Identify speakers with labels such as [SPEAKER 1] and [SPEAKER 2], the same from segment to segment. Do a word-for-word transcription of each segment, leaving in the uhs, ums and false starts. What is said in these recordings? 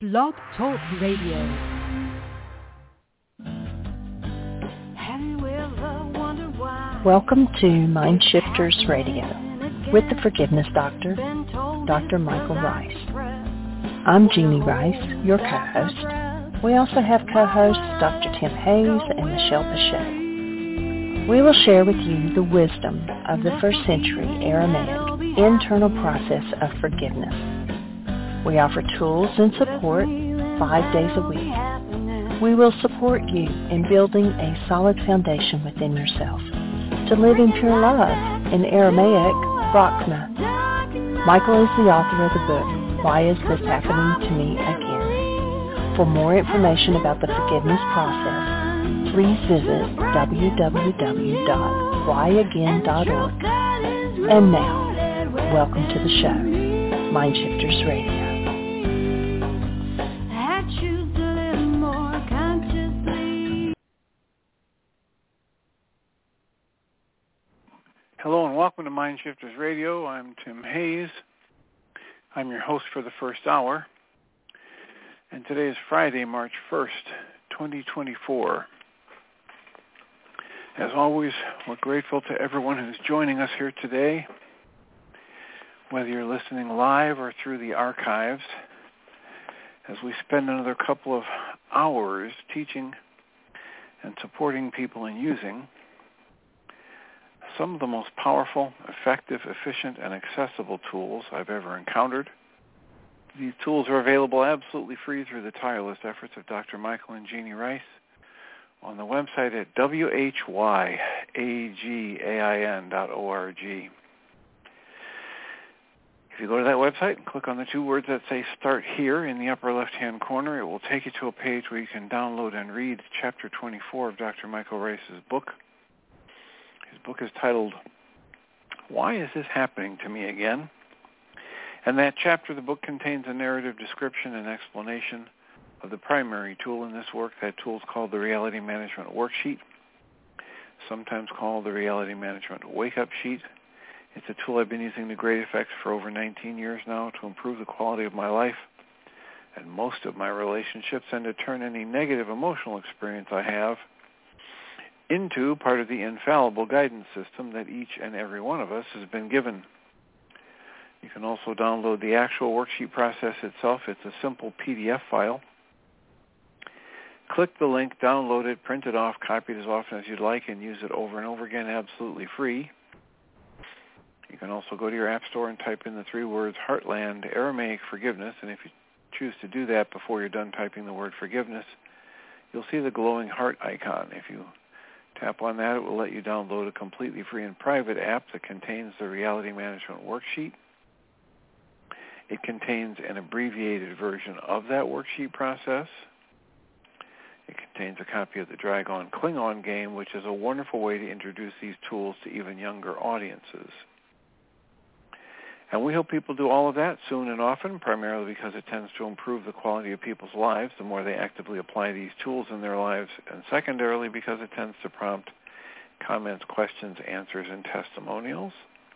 [SPEAKER 1] Blog Talk Radio.
[SPEAKER 2] Welcome to Mind Shifters Radio with the Forgiveness Doctor, Doctor Michael Rice. I'm Jeannie Rice, your co-host. We also have co-hosts Doctor Tim Hayes and Michelle Pacheco. We will share with you the wisdom of the first century Aramaic internal process of forgiveness. We offer tools and support five days a week. We will support you in building a solid foundation within yourself to live in pure love, in Aramaic, Rachna. Michael is the author of the book, Why Is This Happening to Me Again? For more information about the forgiveness process, please visit w w w dot why again dot org. And now, welcome to the show, Mind Shifters Radio.
[SPEAKER 3] Hello and welcome to Mind Shifters Radio. I'm Tim Hayes. I'm your host for the first hour. And today is Friday, March first, twenty twenty-four. As always, we're grateful to everyone who's joining us here today, whether you're listening live or through the archives, as we spend another couple of hours teaching and supporting people in using some of the most powerful, effective, efficient, and accessible tools I've ever encountered. These tools are available absolutely free through the tireless efforts of Doctor Michael and Jeannie Rice on the website at w h y again dot org. If you go to that website and click on the two words that say Start Here in the upper left-hand corner, it will take you to a page where you can download and read Chapter twenty-four of Doctor Michael Rice's book. His book is titled, Why Is This Happening to Me Again? And that chapter of the book contains a narrative description and explanation of the primary tool in this work. That tool is called the Reality Management Worksheet, sometimes called the Reality Management Wake-Up Sheet. It's a tool I've been using to great effect for over nineteen years now to improve the quality of my life and most of my relationships, and to turn any negative emotional experience I have into part of the infallible guidance system that each and every one of us has been given. You can also download the actual worksheet process itself. It's a simple P D F file. Click the link, download it, print it off, copy it as often as you'd like, and use it over and over again absolutely free. You can also go to your app store and type in the three words Heartland Aramaic Forgiveness, and if you choose to do that before you're done typing the word forgiveness, you'll see the glowing heart icon. If you tap on that, it will let you download a completely free and private app that contains the Reality Management Worksheet. It contains an abbreviated version of that worksheet process. It contains a copy of the Dragon Klingon game, which is a wonderful way to introduce these tools to even younger audiences. And we hope people do all of that soon and often, primarily because it tends to improve the quality of people's lives the more they actively apply these tools in their lives, and secondarily because it tends to prompt comments, questions, answers, and testimonials.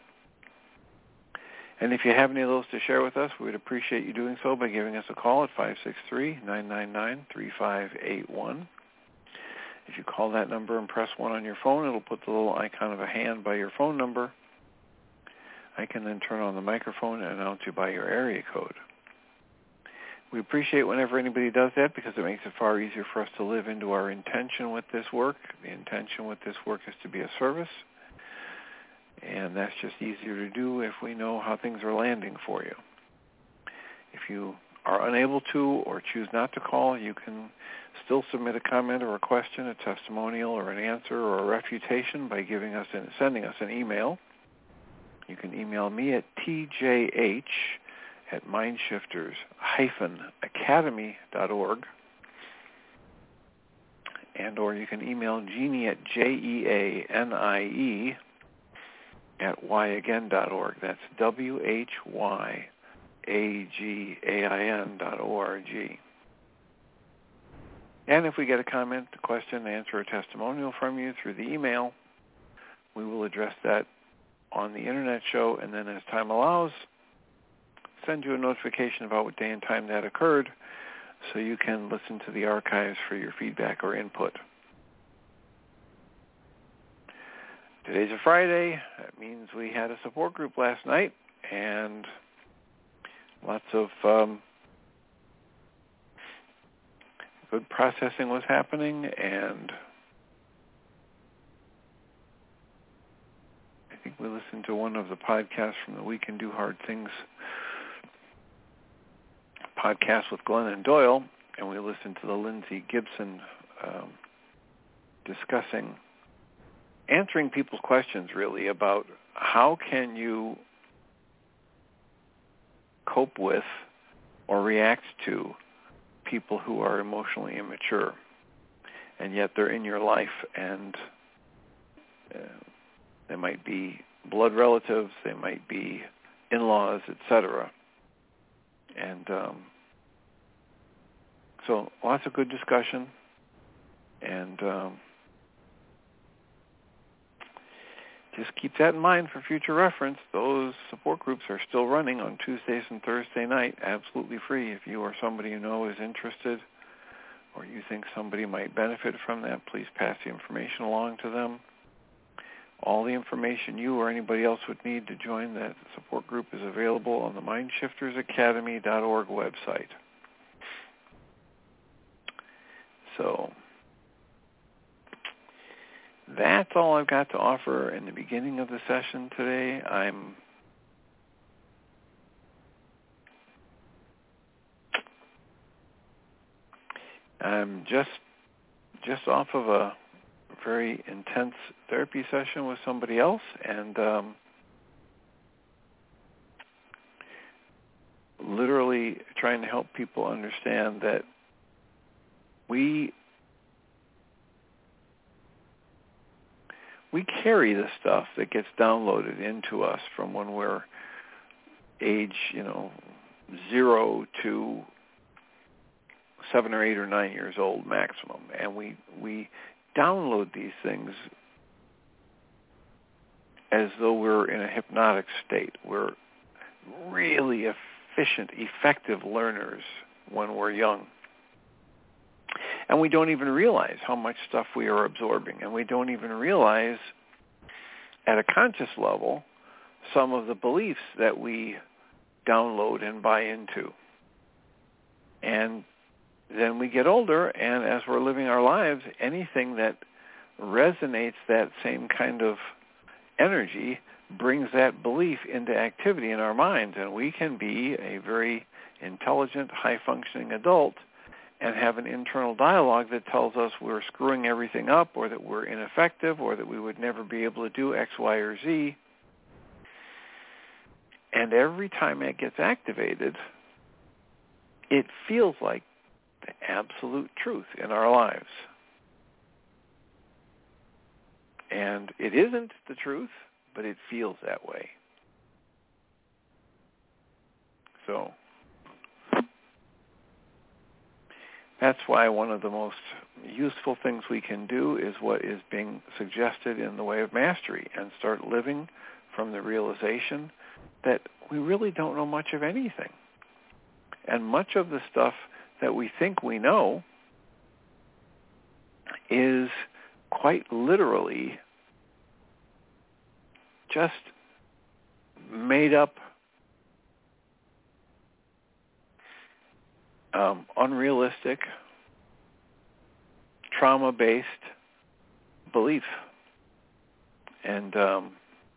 [SPEAKER 3] And if you have any of those to share with us, we would appreciate you doing so by giving us a call at five six three, nine nine nine, three five eight one. If you call that number and press one on your phone, it'll put the little icon of a hand by your phone number. I can then turn on the microphone and announce you by your area code. We appreciate whenever anybody does that because it makes it far easier for us to live into our intention with this work. The intention with this work is to be a service, and that's just easier to do if we know how things are landing for you. If you are unable to or choose not to call, you can still submit a comment or a question, a testimonial or an answer or a refutation by giving us an, sending us an email. You can email me at t j h at mindshifters dash academy dot org, and or you can email Jeannie at J E A N I E at why again dot org. That's W H Y A G A I N dot O R G. And if we get a comment, a question, answer, or testimonial from you through the email, we will address that on the Internet show, and then as time allows, send you a notification about what day and time that occurred, so you can listen to the archives for your feedback or input. Today's a Friday. That means we had a support group last night, and lots of um, good processing was happening, and I think we listened to one of the podcasts from the We Can Do Hard Things podcast with Glenn and Doyle, and we listened to the Lindsay Gibson um, discussing, answering people's questions really about how can you cope with or react to people who are emotionally immature, and yet they're in your life, and uh, they might be blood relatives, they might be in-laws, et cetera. And um, so lots of good discussion, and um, just keep that in mind for future reference. Those support groups are still running on Tuesdays and Thursday night, absolutely free. If you or somebody you know is interested, or you think somebody might benefit from that, please pass the information along to them. All the information you or anybody else would need to join that support group is available on the mind shifters academy dot org website. So that's all I've got to offer in the beginning of the session today. I'm I'm just just off of a very intense therapy session with somebody else, and um, literally trying to help people understand that we we carry the stuff that gets downloaded into us from when we're age, you know, zero to seven or eight or nine years old maximum, and we we download these things as though we're in a hypnotic state. We're really efficient, effective learners when we're young. And we don't even realize how much stuff we are absorbing. And we don't even realize at a conscious level some of the beliefs that we download and buy into. And then we get older, and as we're living our lives, anything that resonates that same kind of energy brings that belief into activity in our minds. And we can be a very intelligent, high-functioning adult and have an internal dialogue that tells us we're screwing everything up, or that we're ineffective, or that we would never be able to do X, Y, or Z. And every time it gets activated, it feels like the absolute truth in our lives. And it isn't the truth, but it feels that way. So that's why one of the most useful things we can do is what is being suggested in the way of mastery, and start living from the realization that we really don't know much of anything. And much of the stuff that we think we know is quite literally just made up, um, unrealistic, trauma-based belief. And um,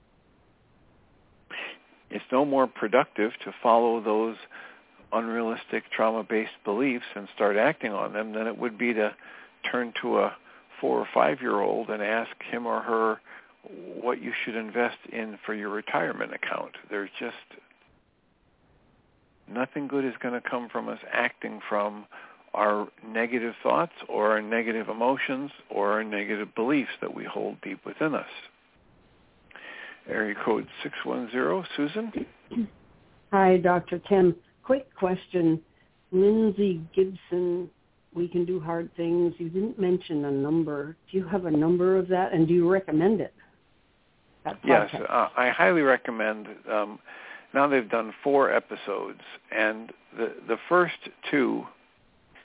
[SPEAKER 3] it's no more productive to follow those unrealistic trauma-based beliefs and start acting on them than it would be to turn to a four or five-year-old and ask him or her what you should invest in for your retirement account. There's just nothing good is going to come from us acting from our negative thoughts or our negative emotions or our negative beliefs that we hold deep within us. Area code six one zero, Susan.
[SPEAKER 1] Hi, Doctor Tim. Quick question. Lindsay Gibson, We Can Do Hard Things. You didn't mention a number. Do you have a number of that, and do you recommend it?
[SPEAKER 3] Yes, uh, I highly recommend. Um, now they've done four episodes, and the the first two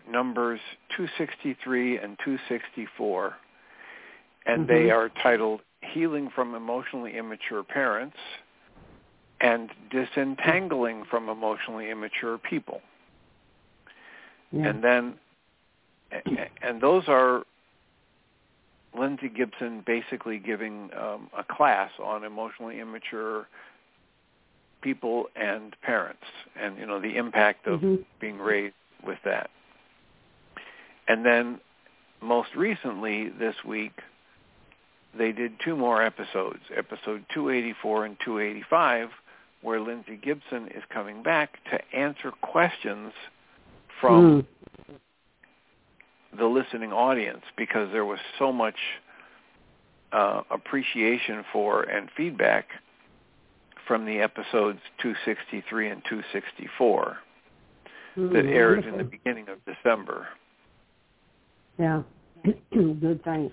[SPEAKER 3] numbers two sixty-three and two sixty-four, and
[SPEAKER 1] mm-hmm.
[SPEAKER 3] they are titled Healing from Emotionally Immature Parents and Disentangling from Emotionally Immature People.
[SPEAKER 1] Yeah.
[SPEAKER 3] And then, and those are Lindsay Gibson basically giving um, a class on emotionally immature people and parents, and you know the impact of
[SPEAKER 1] mm-hmm.
[SPEAKER 3] being raised with that. And then, most recently this week, they did two more episodes, episode two eighty-four and two eighty-five, where Lindsay Gibson is coming back to answer questions from mm. the listening audience, because there was so much uh, appreciation for and feedback from the episodes two sixty-three and two sixty-four mm, that aired beautiful. in the beginning of December.
[SPEAKER 1] Yeah, good, thanks.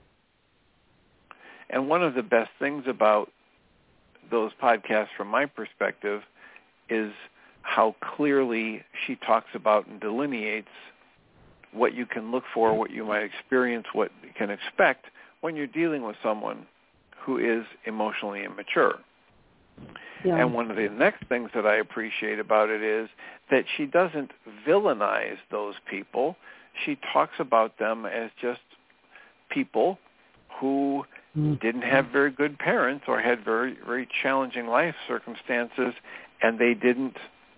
[SPEAKER 3] And one of the best things about those podcasts from my perspective is how clearly she talks about and delineates what you can look for, what you might experience, what you can expect when you're dealing with someone who is emotionally immature.
[SPEAKER 1] Yeah.
[SPEAKER 3] And one of the next things that I appreciate about it is that she doesn't villainize those people. She talks about them as just people who mm. didn't have very good parents or had very, very challenging life circumstances, and they didn't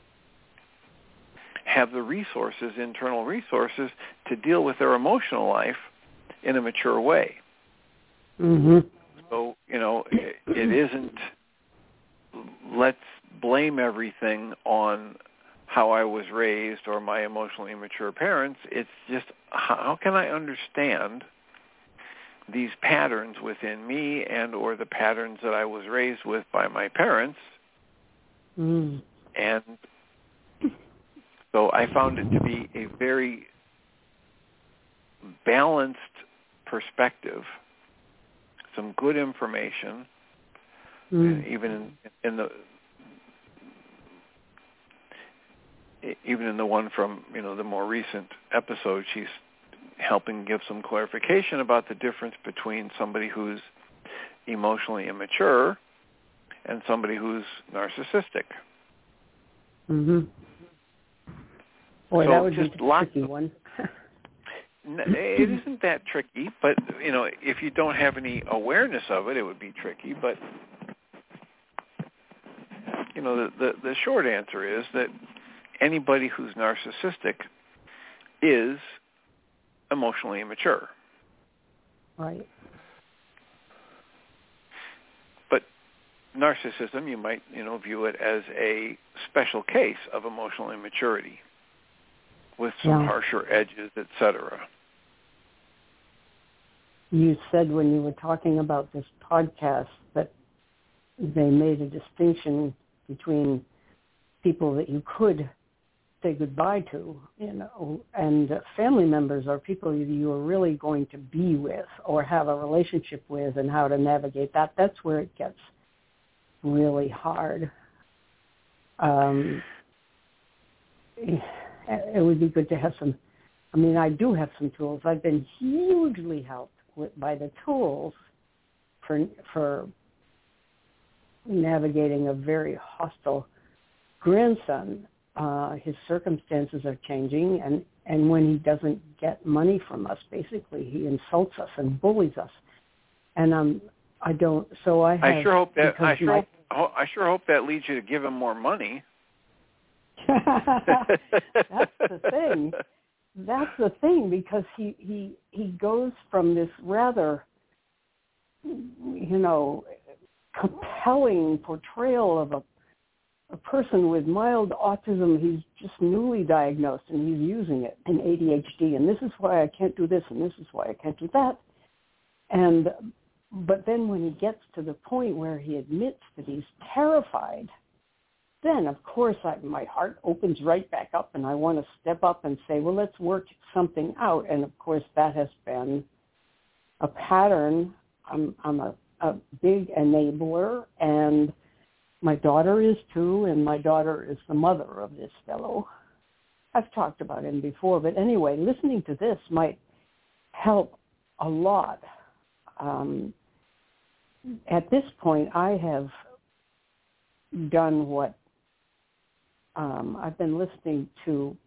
[SPEAKER 3] have the resources, internal resources, to deal with their emotional life in a mature way.
[SPEAKER 1] Mm-hmm.
[SPEAKER 3] So, you know, it, it isn't, let's blame everything on how I was raised or my emotionally immature parents. It's just, how can I understand these patterns within me and or the patterns that I was raised with by my parents?
[SPEAKER 1] Mm.
[SPEAKER 3] And so I found it to be a very balanced perspective, some good information,
[SPEAKER 1] mm.
[SPEAKER 3] even in, in the even in the one from, you know, the more recent episode, she's helping give some clarification about the difference between somebody who's emotionally immature and somebody who's narcissistic.
[SPEAKER 1] Mm-hmm. Boy,
[SPEAKER 3] so
[SPEAKER 1] that would
[SPEAKER 3] just
[SPEAKER 1] be a tricky
[SPEAKER 3] of,
[SPEAKER 1] one.
[SPEAKER 3] It isn't that tricky, but, you know, if you don't have any awareness of it, it would be tricky. But, you know, the, the, the short answer is that anybody who's narcissistic is emotionally immature.
[SPEAKER 1] Right.
[SPEAKER 3] But narcissism, you might, you know, view it as a special case of emotional immaturity with some
[SPEAKER 1] yeah.
[SPEAKER 3] harsher edges, et cetera.
[SPEAKER 1] You said when you were talking about this podcast that they made a distinction between people that you could say goodbye to, you know, and family members are people you are really going to be with or have a relationship with, and how to navigate that. That's where it gets really hard. Um, it would be good to have some, I mean, I do have some tools. I've been hugely helped with, by the tools for for navigating a very hostile grandson. Uh, his circumstances are changing, and, and when he doesn't get money from us, basically he insults us and bullies us. And um, I don't. So I. Have,
[SPEAKER 3] I sure hope that. I sure.
[SPEAKER 1] My,
[SPEAKER 3] hope, I sure hope that leads you to give him more money.
[SPEAKER 1] That's the thing. That's the thing, because he, he he goes from this rather, you know, compelling portrayal of a a person with mild autism. He's just newly diagnosed, and he's using it in A D H D, and this is why I can't do this, and this is why I can't do that. And but then when he gets to the point where he admits that he's terrified, then, of course, I, my heart opens right back up, and I want to step up and say, well, let's work something out. And, of course, that has been a pattern. I'm, I'm a, a big enabler, and my daughter is, too, and my daughter is the mother of this fellow. I've talked about him before, but anyway, listening to this might help a lot. Um, at this point, I have done what um, I've been listening to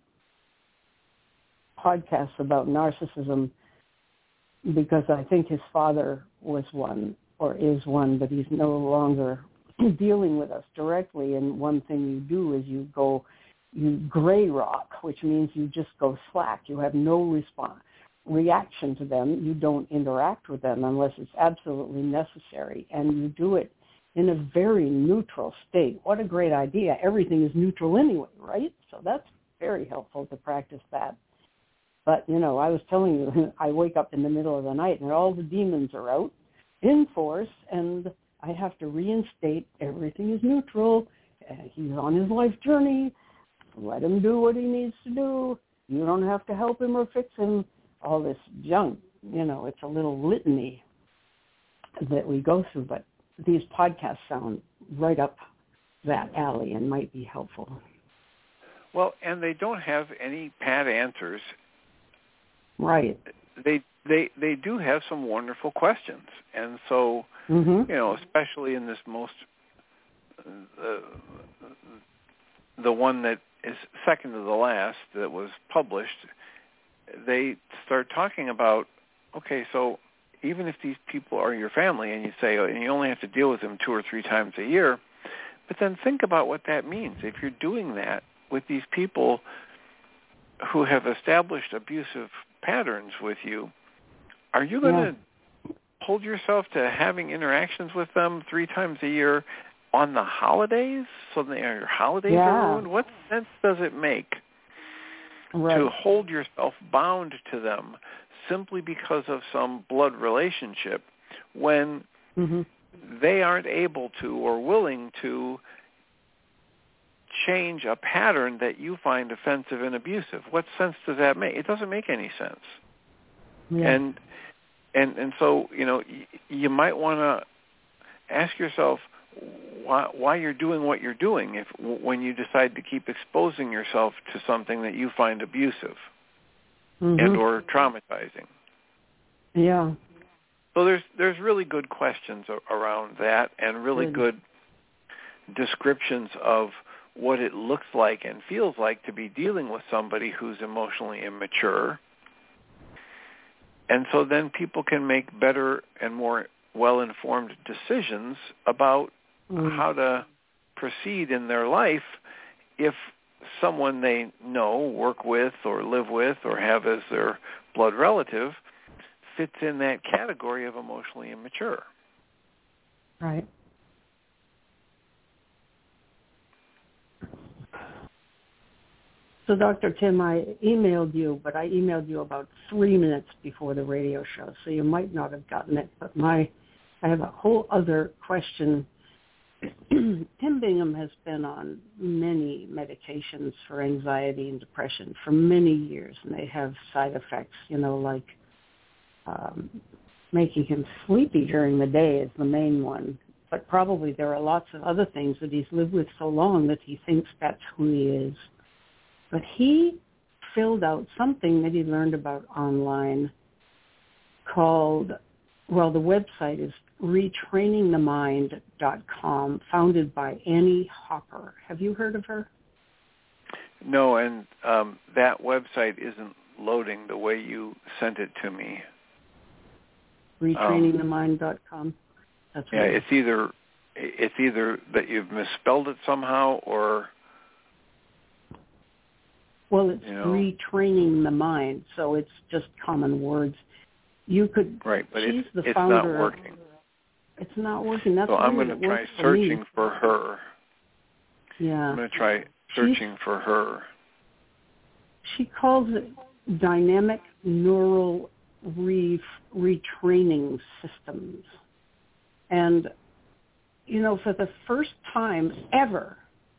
[SPEAKER 1] podcasts about narcissism because I think his father was one or is one, but he's no longer dealing with us directly. And one thing you do is you go, you gray rock, which means you just go slack. You have no response, reaction to them. You don't interact with them unless it's absolutely necessary. And you do it in a very neutral state. What a great idea. Everything is neutral anyway, right? So that's very helpful to practice that. But, you know, I was telling you, I wake up in the middle of the night and all the demons are out in force, and I have to reinstate everything is neutral. Uh, he's on his life journey. Let him do what he needs to do. You don't have to help him or fix him. All this junk, you know, it's a little litany that we go through, but these podcasts sound right up that alley and might be helpful.
[SPEAKER 3] Well, and they don't have any pat answers.
[SPEAKER 1] Right.
[SPEAKER 3] They they they do have some wonderful questions, and so
[SPEAKER 1] mm-hmm.
[SPEAKER 3] you know, especially in this most uh, the one that is second to the last that was published, they start talking about, okay, so even if these people are your family and you say, oh, and you only have to deal with them two or three times a year, but then think about what that means. If you're doing that with these people who have established abusive patterns with you, are you going to yeah. hold yourself to having interactions with them three times a year on the holidays so that your holidays
[SPEAKER 1] yeah.
[SPEAKER 3] are ruined? What sense does it make
[SPEAKER 1] right.
[SPEAKER 3] to hold yourself bound to them simply because of some blood relationship when
[SPEAKER 1] mm-hmm.
[SPEAKER 3] they aren't able to or willing to change a pattern that you find offensive and abusive? What sense does that make? It doesn't make any sense.
[SPEAKER 1] Yeah.
[SPEAKER 3] And and and so, you know, y- you might want to ask yourself why, why you're doing what you're doing if when you decide to keep exposing yourself to something that you find abusive
[SPEAKER 1] mm-hmm.
[SPEAKER 3] and or traumatizing.
[SPEAKER 1] Yeah.
[SPEAKER 3] So there's there's really good questions around that and really
[SPEAKER 1] good,
[SPEAKER 3] good descriptions of what it looks like and feels like to be dealing with somebody who's emotionally immature. And so then people can make better and more well-informed decisions about mm. how to proceed in their life if someone they know, work with, or live with, or have as their blood relative fits in that category of emotionally immature.
[SPEAKER 1] Right. So, Doctor Tim, I emailed you, but I emailed you about three minutes before the radio show, so you might not have gotten it. But my, I have a whole other question. Tim Bingham has been on many medications for anxiety and depression for many years, and they have side effects, you know, like um, making him sleepy during the day is the main one. But probably there are lots of other things that he's lived with so long that he thinks that's who he is. But he filled out something that he learned about online called, well, the website is retraining the mind dot com, founded by Annie Hopper. Have you heard of her?
[SPEAKER 3] No, and um, that website isn't loading the way you sent it to me.
[SPEAKER 1] retraining the mind dot com. That's
[SPEAKER 3] yeah, it's either it's either that you've misspelled it somehow or...
[SPEAKER 1] Well, it's
[SPEAKER 3] you know,
[SPEAKER 1] retraining the mind, so it's just common words. You could...
[SPEAKER 3] Right, but
[SPEAKER 1] she's
[SPEAKER 3] it's,
[SPEAKER 1] the
[SPEAKER 3] it's
[SPEAKER 1] founder,
[SPEAKER 3] not working.
[SPEAKER 1] It's not working. That's
[SPEAKER 3] so I'm
[SPEAKER 1] going
[SPEAKER 3] to try searching for, for her.
[SPEAKER 1] Yeah.
[SPEAKER 3] I'm going to try searching she's, for her.
[SPEAKER 1] She calls it dynamic neural re- retraining systems. And, you know, for the first time ever,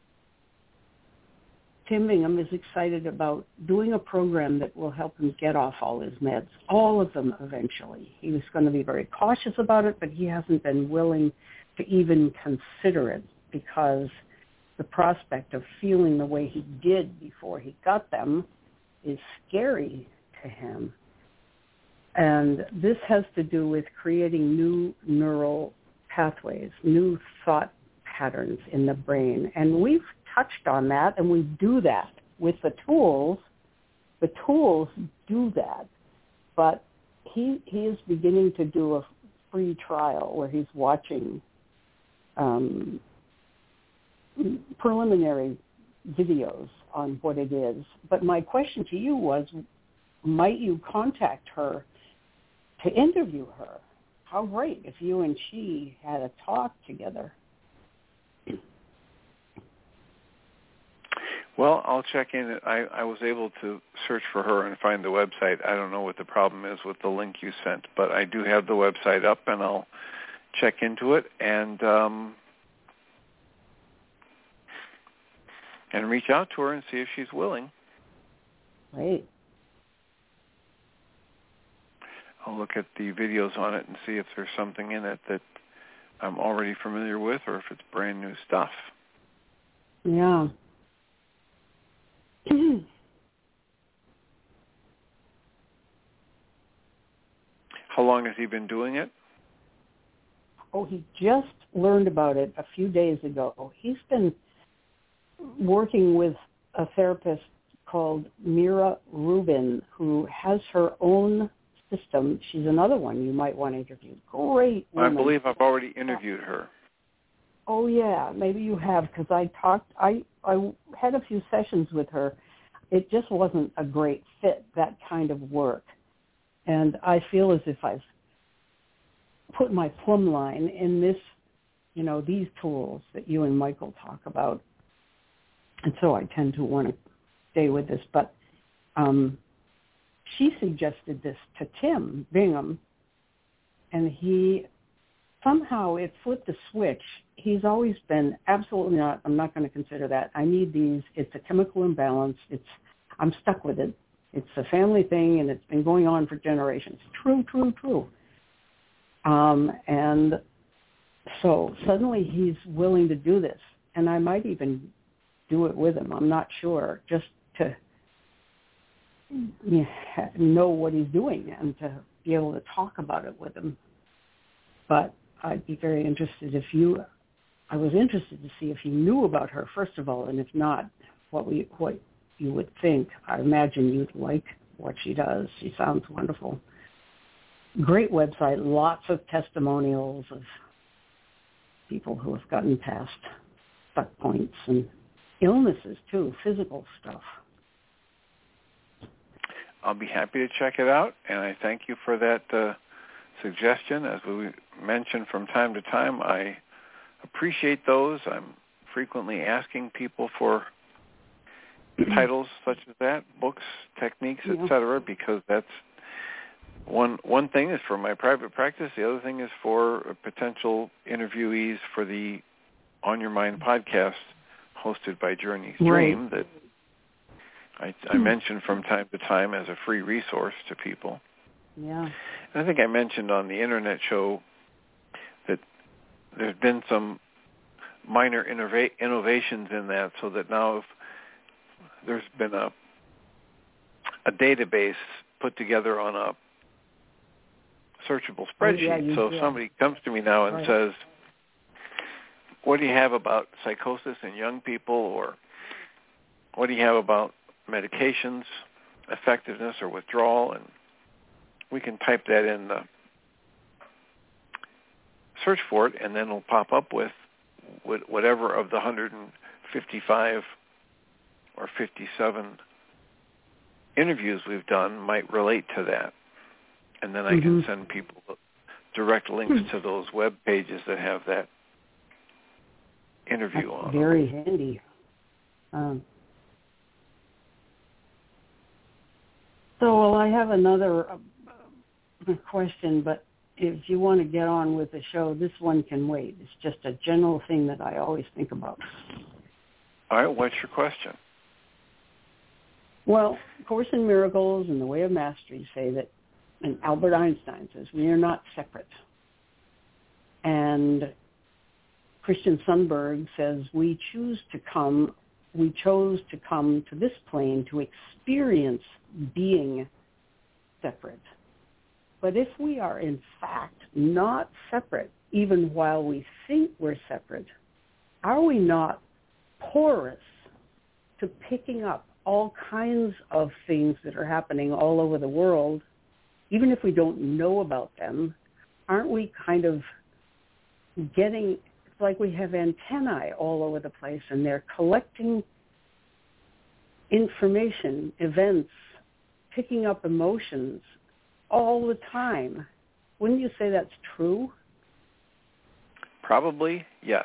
[SPEAKER 1] Tim Bingham is excited about doing a program that will help him get off all his meds, all of them eventually. He was going to be very cautious about it, but he hasn't been willing to even consider it because the prospect of feeling the way he did before he got them is scary to him. And this has to do with creating new neural pathways, new thought patterns in the brain. And we've touched on that, and we do that with the tools. The tools do that. But he he is beginning to do a free trial where he's watching um, preliminary videos on what it is. But my question to you was, might you contact her to interview her? How great if you and she had a talk together.
[SPEAKER 3] Well, I'll check in. I, I was able to search for her and find the website. I don't know what the problem is with the link you sent, but I do have the website up, and I'll check into it and um, and reach out to her and see if she's willing.
[SPEAKER 1] Great.
[SPEAKER 3] I'll look at the videos on it and see if there's something in it that I'm already familiar with or if it's brand new stuff.
[SPEAKER 1] Yeah.
[SPEAKER 3] How long has he been doing it?
[SPEAKER 1] Oh, he just learned about it a few days ago. He's been working with a therapist called Mira Rubin, who has her own system. She's another one you might want to interview. Great woman.
[SPEAKER 3] I believe I've already interviewed her.
[SPEAKER 1] Oh, yeah, maybe you have, because I talked, I, I had a few sessions with her. It just wasn't a great fit, that kind of work. And I feel as if I've put my plumb line in this, you know, these tools that you and Michael talk about. And so I tend to want to stay with this. But um, she suggested this to Tim Bingham, and he somehow it flipped a switch. He's always been absolutely not, I'm not going to consider that. I need these. It's a chemical imbalance. It's, I'm stuck with it. It's a family thing, and it's been going on for generations. True, true, true. Um, and so suddenly he's willing to do this, and I might even do it with him. I'm not sure, just to you know what he's doing and to be able to talk about it with him. But I'd be very interested if you, I was interested to see if you knew about her, first of all, and if not, what we, what you would think. I imagine you'd like what she does. She sounds wonderful. Great website, lots of testimonials of people who have gotten past stuck points and illnesses too, physical stuff.
[SPEAKER 3] I'll be happy to check it out, and I thank you for that uh, suggestion. As we mentioned from time to time, I appreciate those. I'm frequently asking people for titles such as that, books, techniques,
[SPEAKER 1] yeah.
[SPEAKER 3] et cetera, because that's one one thing is for my private practice. The other thing is for potential interviewees for the On Your Mind podcast hosted by Journey's Dream
[SPEAKER 1] right.
[SPEAKER 3] that I, I
[SPEAKER 1] hmm.
[SPEAKER 3] mention from time to time as a free resource to people.
[SPEAKER 1] Yeah.
[SPEAKER 3] And I think I mentioned on the internet show that there's been some minor innova- innovations in that, so that now if there's been a a database put together on a searchable spreadsheet.
[SPEAKER 1] Oh, yeah,
[SPEAKER 3] so if
[SPEAKER 1] yeah.
[SPEAKER 3] somebody comes to me now and
[SPEAKER 1] right.
[SPEAKER 3] says, what do you have about psychosis in young people, or what do you have about medications, effectiveness or withdrawal, and we can type that in the search for it, and then it'll pop up with whatever of the one hundred fifty-five or fifty-seven interviews we've done might relate to that. And then I
[SPEAKER 1] mm-hmm.
[SPEAKER 3] can send people direct links mm-hmm. to those web pages that have that interview
[SPEAKER 1] That's
[SPEAKER 3] on
[SPEAKER 1] very
[SPEAKER 3] them.
[SPEAKER 1] handy. Um, so, well, I have another uh, question, but if you want to get on with the show, this one can wait. It's just a general thing that I always think about.
[SPEAKER 3] All right, what's your question?
[SPEAKER 1] Well, Course in Miracles and the Way of Mastery say that, and Albert Einstein says, we are not separate. And Christian Sundberg says, we choose to come, we chose to come to this plane to experience being separate. But if we are in fact not separate, even while we think we're separate, are we not porous to picking up all kinds of things that are happening all over the world, even if we don't know about them? Aren't we kind of getting, it's like we have antennae all over the place and they're collecting information, events, picking up emotions all the time. Wouldn't you say that's true?
[SPEAKER 3] Probably, yes.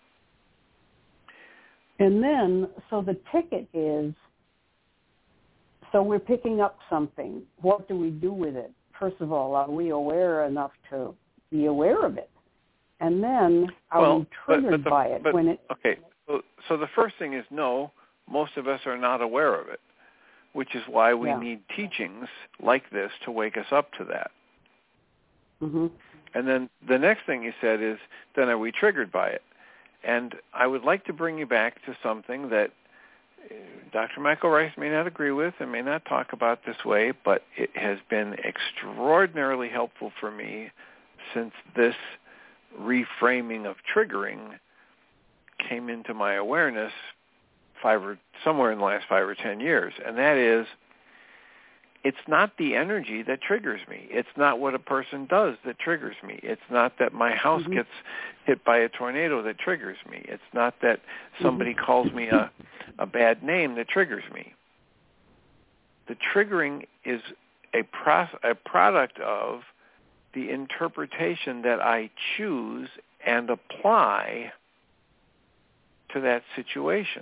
[SPEAKER 1] And then, so the ticket is, so we're picking up something. What do we do with it? First of all, are we aware enough to be aware of it? And then, are
[SPEAKER 3] well,
[SPEAKER 1] we triggered
[SPEAKER 3] but, but the,
[SPEAKER 1] by it
[SPEAKER 3] but,
[SPEAKER 1] when it...
[SPEAKER 3] Okay, so, so the first thing is no, most of us are not aware of it, which is why we
[SPEAKER 1] yeah.
[SPEAKER 3] need teachings like this to wake us up to that.
[SPEAKER 1] Mm-hmm.
[SPEAKER 3] And then the next thing you said is, then are we triggered by it? And I would like to bring you back to something that Doctor Michael Ryce may not agree with and may not talk about this way, but it has been extraordinarily helpful for me since this reframing of triggering came into my awareness five or somewhere in the last five or ten years. And that is, it's not the energy that triggers me. It's not what a person does that triggers me. It's not that my house mm-hmm. gets hit by a tornado that triggers me. It's not that somebody mm-hmm. calls me a, a bad name that triggers me. The triggering is a, pro- a product of the interpretation that I choose and apply to that situation.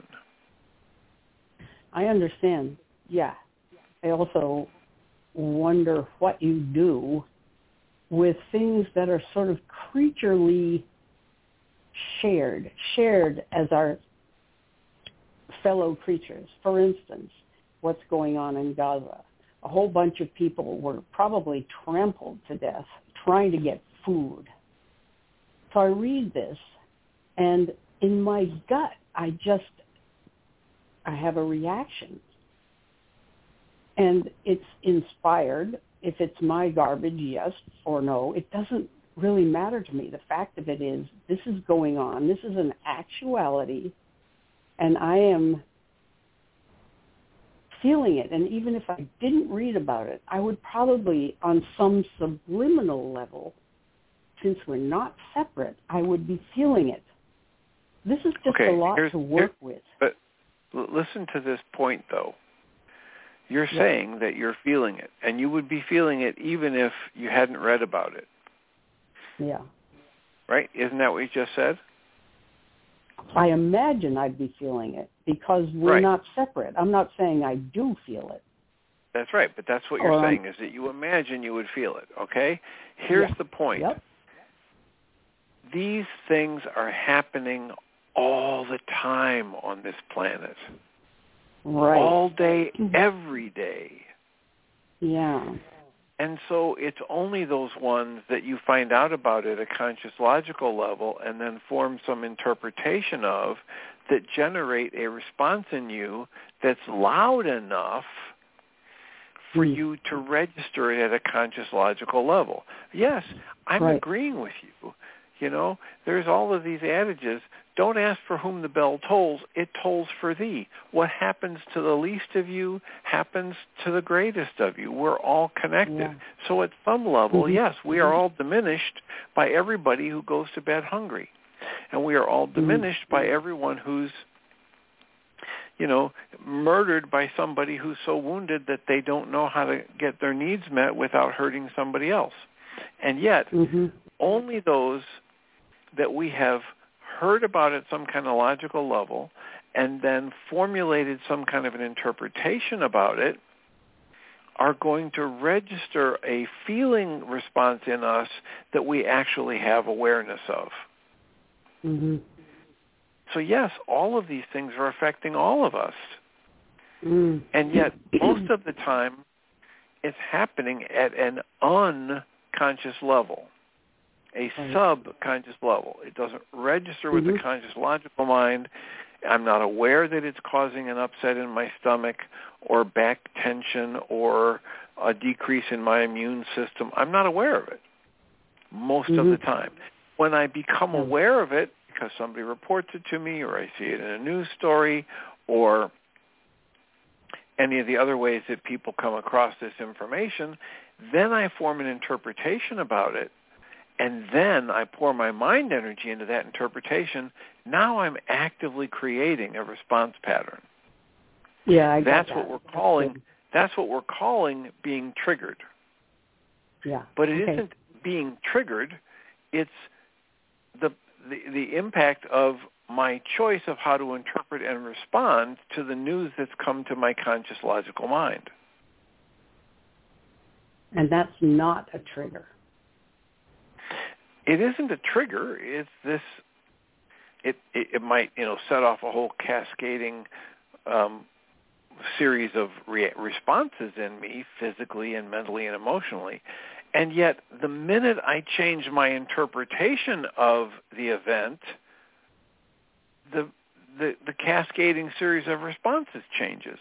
[SPEAKER 1] I understand. Yeah. I also wonder what you do with things that are sort of creaturely shared, shared as our fellow creatures. For instance, what's going on in Gaza. A whole bunch of people were probably trampled to death trying to get food. So I read this, and in my gut, I just, I have a reaction. And it's inspired. If it's my garbage, yes or no, it doesn't really matter to me. The fact of it is, this is going on. This is an actuality, and I am feeling it. And even if I didn't read about it, I would probably, on some subliminal level, since we're not separate, I would be feeling it. This is just
[SPEAKER 3] okay,
[SPEAKER 1] a lot to work with.
[SPEAKER 3] But l- listen to this point, though. You're
[SPEAKER 1] yeah.
[SPEAKER 3] saying that you're feeling it, and you would be feeling it even if you hadn't read about it.
[SPEAKER 1] Yeah.
[SPEAKER 3] Right? Isn't that what you just said?
[SPEAKER 1] I imagine I'd be feeling it because we're
[SPEAKER 3] right.
[SPEAKER 1] not separate. I'm not saying I do feel it.
[SPEAKER 3] That's right, but that's what you're
[SPEAKER 1] or
[SPEAKER 3] saying,
[SPEAKER 1] I'm,
[SPEAKER 3] is that you imagine you would feel it, okay? Here's
[SPEAKER 1] yeah.
[SPEAKER 3] the point.
[SPEAKER 1] Yep.
[SPEAKER 3] These things are happening all the time on this planet.
[SPEAKER 1] Right.
[SPEAKER 3] All day, every day.
[SPEAKER 1] Yeah.
[SPEAKER 3] And so it's only those ones that you find out about at a conscious logical level and then form some interpretation of that generate a response in you that's loud enough for
[SPEAKER 1] mm.
[SPEAKER 3] you to register it at a conscious logical level. Yes, I'm
[SPEAKER 1] right.
[SPEAKER 3] agreeing with you. You know, there's all of these adages. Don't ask for whom the bell tolls. It tolls for thee. What happens to the least of you happens to the greatest of you. We're all connected.
[SPEAKER 1] Yeah.
[SPEAKER 3] So at some level,
[SPEAKER 1] mm-hmm.
[SPEAKER 3] yes, we are all diminished by everybody who goes to bed hungry. And we are all diminished mm-hmm. by everyone who's, you know, murdered by somebody who's so wounded that they don't know how to get their needs met without hurting somebody else. And yet,
[SPEAKER 1] mm-hmm.
[SPEAKER 3] only those that we have heard about at some kind of logical level and then formulated some kind of an interpretation about it are going to register a feeling response in us that we actually have awareness of.
[SPEAKER 1] Mm-hmm.
[SPEAKER 3] So yes, all of these things are affecting all of us.
[SPEAKER 1] Mm.
[SPEAKER 3] And yet, most of the time, it's happening at an unconscious level. a
[SPEAKER 1] right.
[SPEAKER 3] subconscious level. It doesn't register with
[SPEAKER 1] mm-hmm.
[SPEAKER 3] the conscious logical mind. I'm not aware that it's causing an upset in my stomach or back tension or a decrease in my immune system. I'm not aware of it most
[SPEAKER 1] mm-hmm.
[SPEAKER 3] of the time. When I become
[SPEAKER 1] yeah.
[SPEAKER 3] aware of it, because somebody reports it to me or I see it in a news story or any of the other ways that people come across this information, then I form an interpretation about it, and then I pour my mind energy into that interpretation. Now I'm actively creating a response pattern.
[SPEAKER 1] Yeah, I got
[SPEAKER 3] that's
[SPEAKER 1] that.
[SPEAKER 3] what we're
[SPEAKER 1] That's
[SPEAKER 3] calling.
[SPEAKER 1] good.
[SPEAKER 3] That's what we're calling being triggered.
[SPEAKER 1] Yeah,
[SPEAKER 3] but it
[SPEAKER 1] okay.
[SPEAKER 3] isn't being triggered. It's the, the the impact of my choice of how to interpret and respond to the news that's come to my conscious logical mind.
[SPEAKER 1] And that's not a trigger.
[SPEAKER 3] It isn't a trigger. It's this. It it, it might you know set off a whole cascading um, series of re- responses in me, physically and mentally and emotionally. And yet, the minute I change my interpretation of the event, the the, the cascading series of responses changes.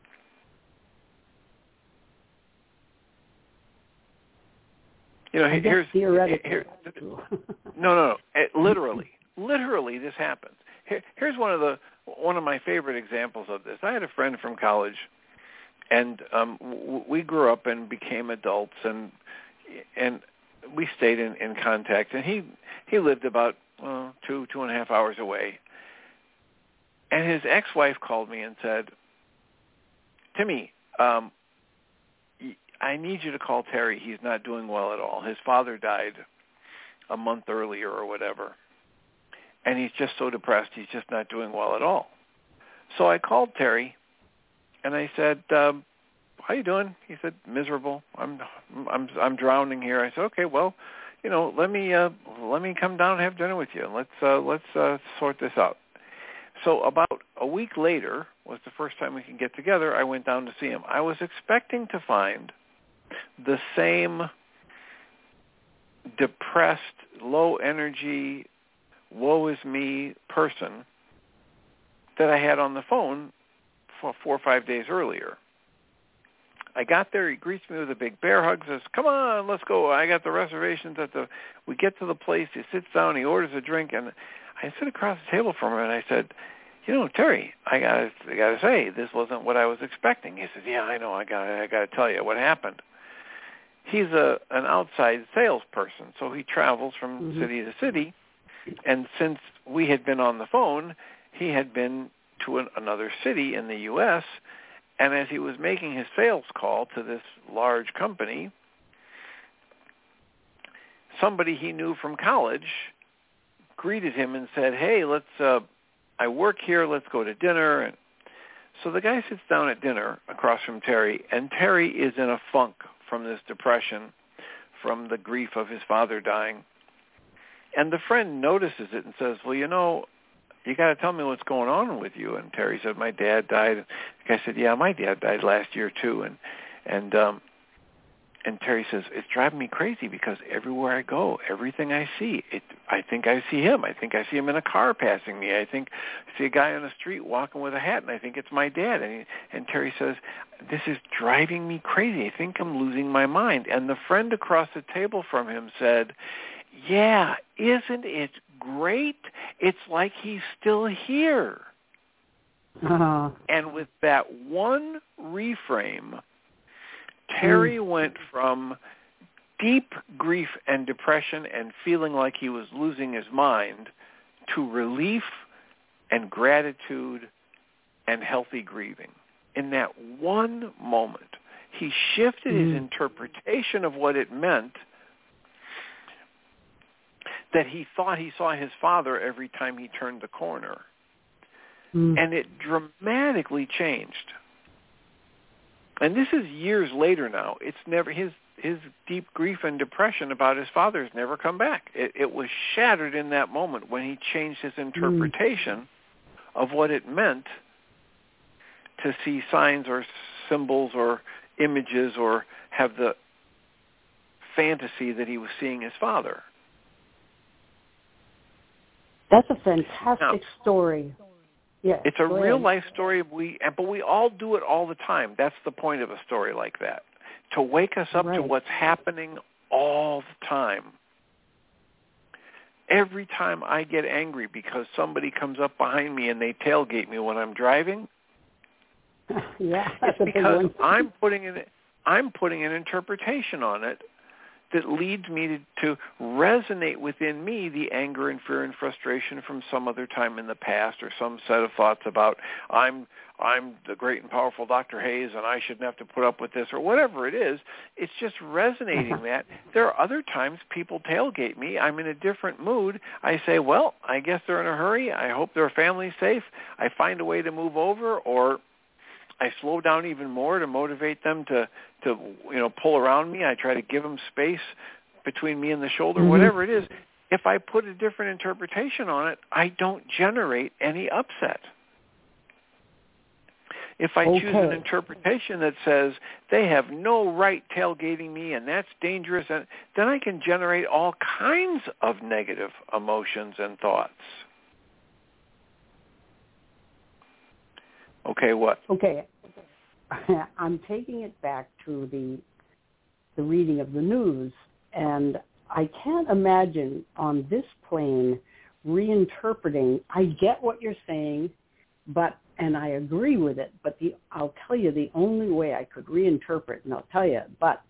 [SPEAKER 3] You know,
[SPEAKER 1] I
[SPEAKER 3] here's
[SPEAKER 1] theoretically.
[SPEAKER 3] here, no, no, no. It, literally, literally, this happens. Here, here's one of the one of my favorite examples of this. I had a friend from college, and um, w- we grew up and became adults, and and we stayed in, in contact. And he he lived about uh, two two and a half hours away. And his ex-wife called me and said, "Timmy, um, I need you to call Terry. He's not doing well at all. His father died a month earlier or whatever. And he's just so depressed. He's just not doing well at all." So I called Terry, and I said, um, "How you doing?" He said, "Miserable. I'm I'm I'm drowning here." I said, "Okay, well, you know, let me uh, let me come down and have dinner with you, and let's uh, let's uh, sort this out." So about a week later was the first time we could get together. I went down to see him. I was expecting to find the same depressed, low energy, woe is me person that I had on the phone for four or five days earlier. I got there. He greets me with a big bear hug, says, "Come on, let's go. I got the reservations at the." We get to the place. He sits down. He orders a drink, and I sit across the table from him, and I said, "You know, Terry, I got I got to say, this wasn't what I was expecting." He said, "Yeah, I know. I got I got to tell you what happened." He's a an outside salesperson, so he travels from mm-hmm. city to city. And since we had been on the phone, he had been to an, another city in the U S, and as he was making his sales call to this large company, somebody he knew from college greeted him and said, "Hey, let's, uh, I work here, let's go to dinner." And so the guy sits down at dinner across from Terry, and Terry is in a funk from this depression, from the grief of his father dying. And the friend notices it and says, "Well, you know, you got to tell me what's going on with you." And Terry said, "My dad died." The guy said, "Yeah, my dad died last year too." And and um, and Terry says, "It's driving me crazy because everywhere I go, everything I see, it, I think I see him. I think I see him in a car passing me. I think I see a guy on the street walking with a hat, and I think it's my dad." And, he, and Terry says, "This is driving me crazy. I think I'm losing my mind." And the friend across the table from him said, "Yeah, isn't it great? It's like he's still here."
[SPEAKER 1] Uh-huh.
[SPEAKER 3] And with that one reframe, Terry mm. went from deep grief and depression and feeling like he was losing his mind to relief and gratitude and healthy grieving. In that one moment, he shifted mm. his interpretation of what it meant that he thought he saw his father every time he turned the corner. Mm. And it dramatically changed. And this is years later now. It's never his his deep grief and depression about his father has never come back. It, it was shattered in that moment when he changed his interpretation mm. of what it meant to see signs or symbols or images or have the fantasy that he was seeing his father.
[SPEAKER 1] That's a fantastic
[SPEAKER 3] now,
[SPEAKER 1] story. Yeah,
[SPEAKER 3] it's a real life story. We, but we all do it all the time. That's the point of a story like that, to wake us up
[SPEAKER 1] right.
[SPEAKER 3] to what's happening all the time. Every time I get angry because somebody comes up behind me and they tailgate me when I'm driving,
[SPEAKER 1] yeah,
[SPEAKER 3] it's because I'm putting an I'm putting an interpretation on it that leads me to, to resonate within me the anger and fear and frustration from some other time in the past, or some set of thoughts about I'm I'm the great and powerful Doctor Hayes and I shouldn't have to put up with this, or whatever it is. It's just resonating that. There are other times people tailgate me. I'm in a different mood. I say, well, I guess they're in a hurry. I hope their family's safe. I find a way to move over, or I slow down even more to motivate them to, to you know, pull around me. I try to give them space between me and the shoulder, mm-hmm. whatever it is. If I put a different interpretation on it, I don't generate any upset. If I
[SPEAKER 1] okay.
[SPEAKER 3] choose an interpretation that says they have no right tailgating me and that's dangerous, and then I can generate all kinds of negative emotions and thoughts. Okay, what?
[SPEAKER 1] Okay. I'm taking it back to the the reading of the news, and I can't imagine on this plane reinterpreting. I get what you're saying, but and I agree with it, but the I'll tell you the only way I could reinterpret, and I'll tell you, but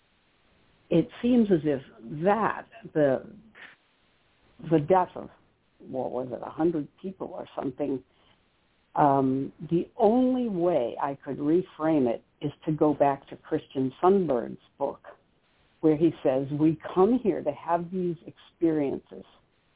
[SPEAKER 1] it seems as if that, the the death of, what was it, a hundred people or something, Um, the only way I could reframe it is to go back to Christian Sundberg's book, where he says, we come here to have these experiences.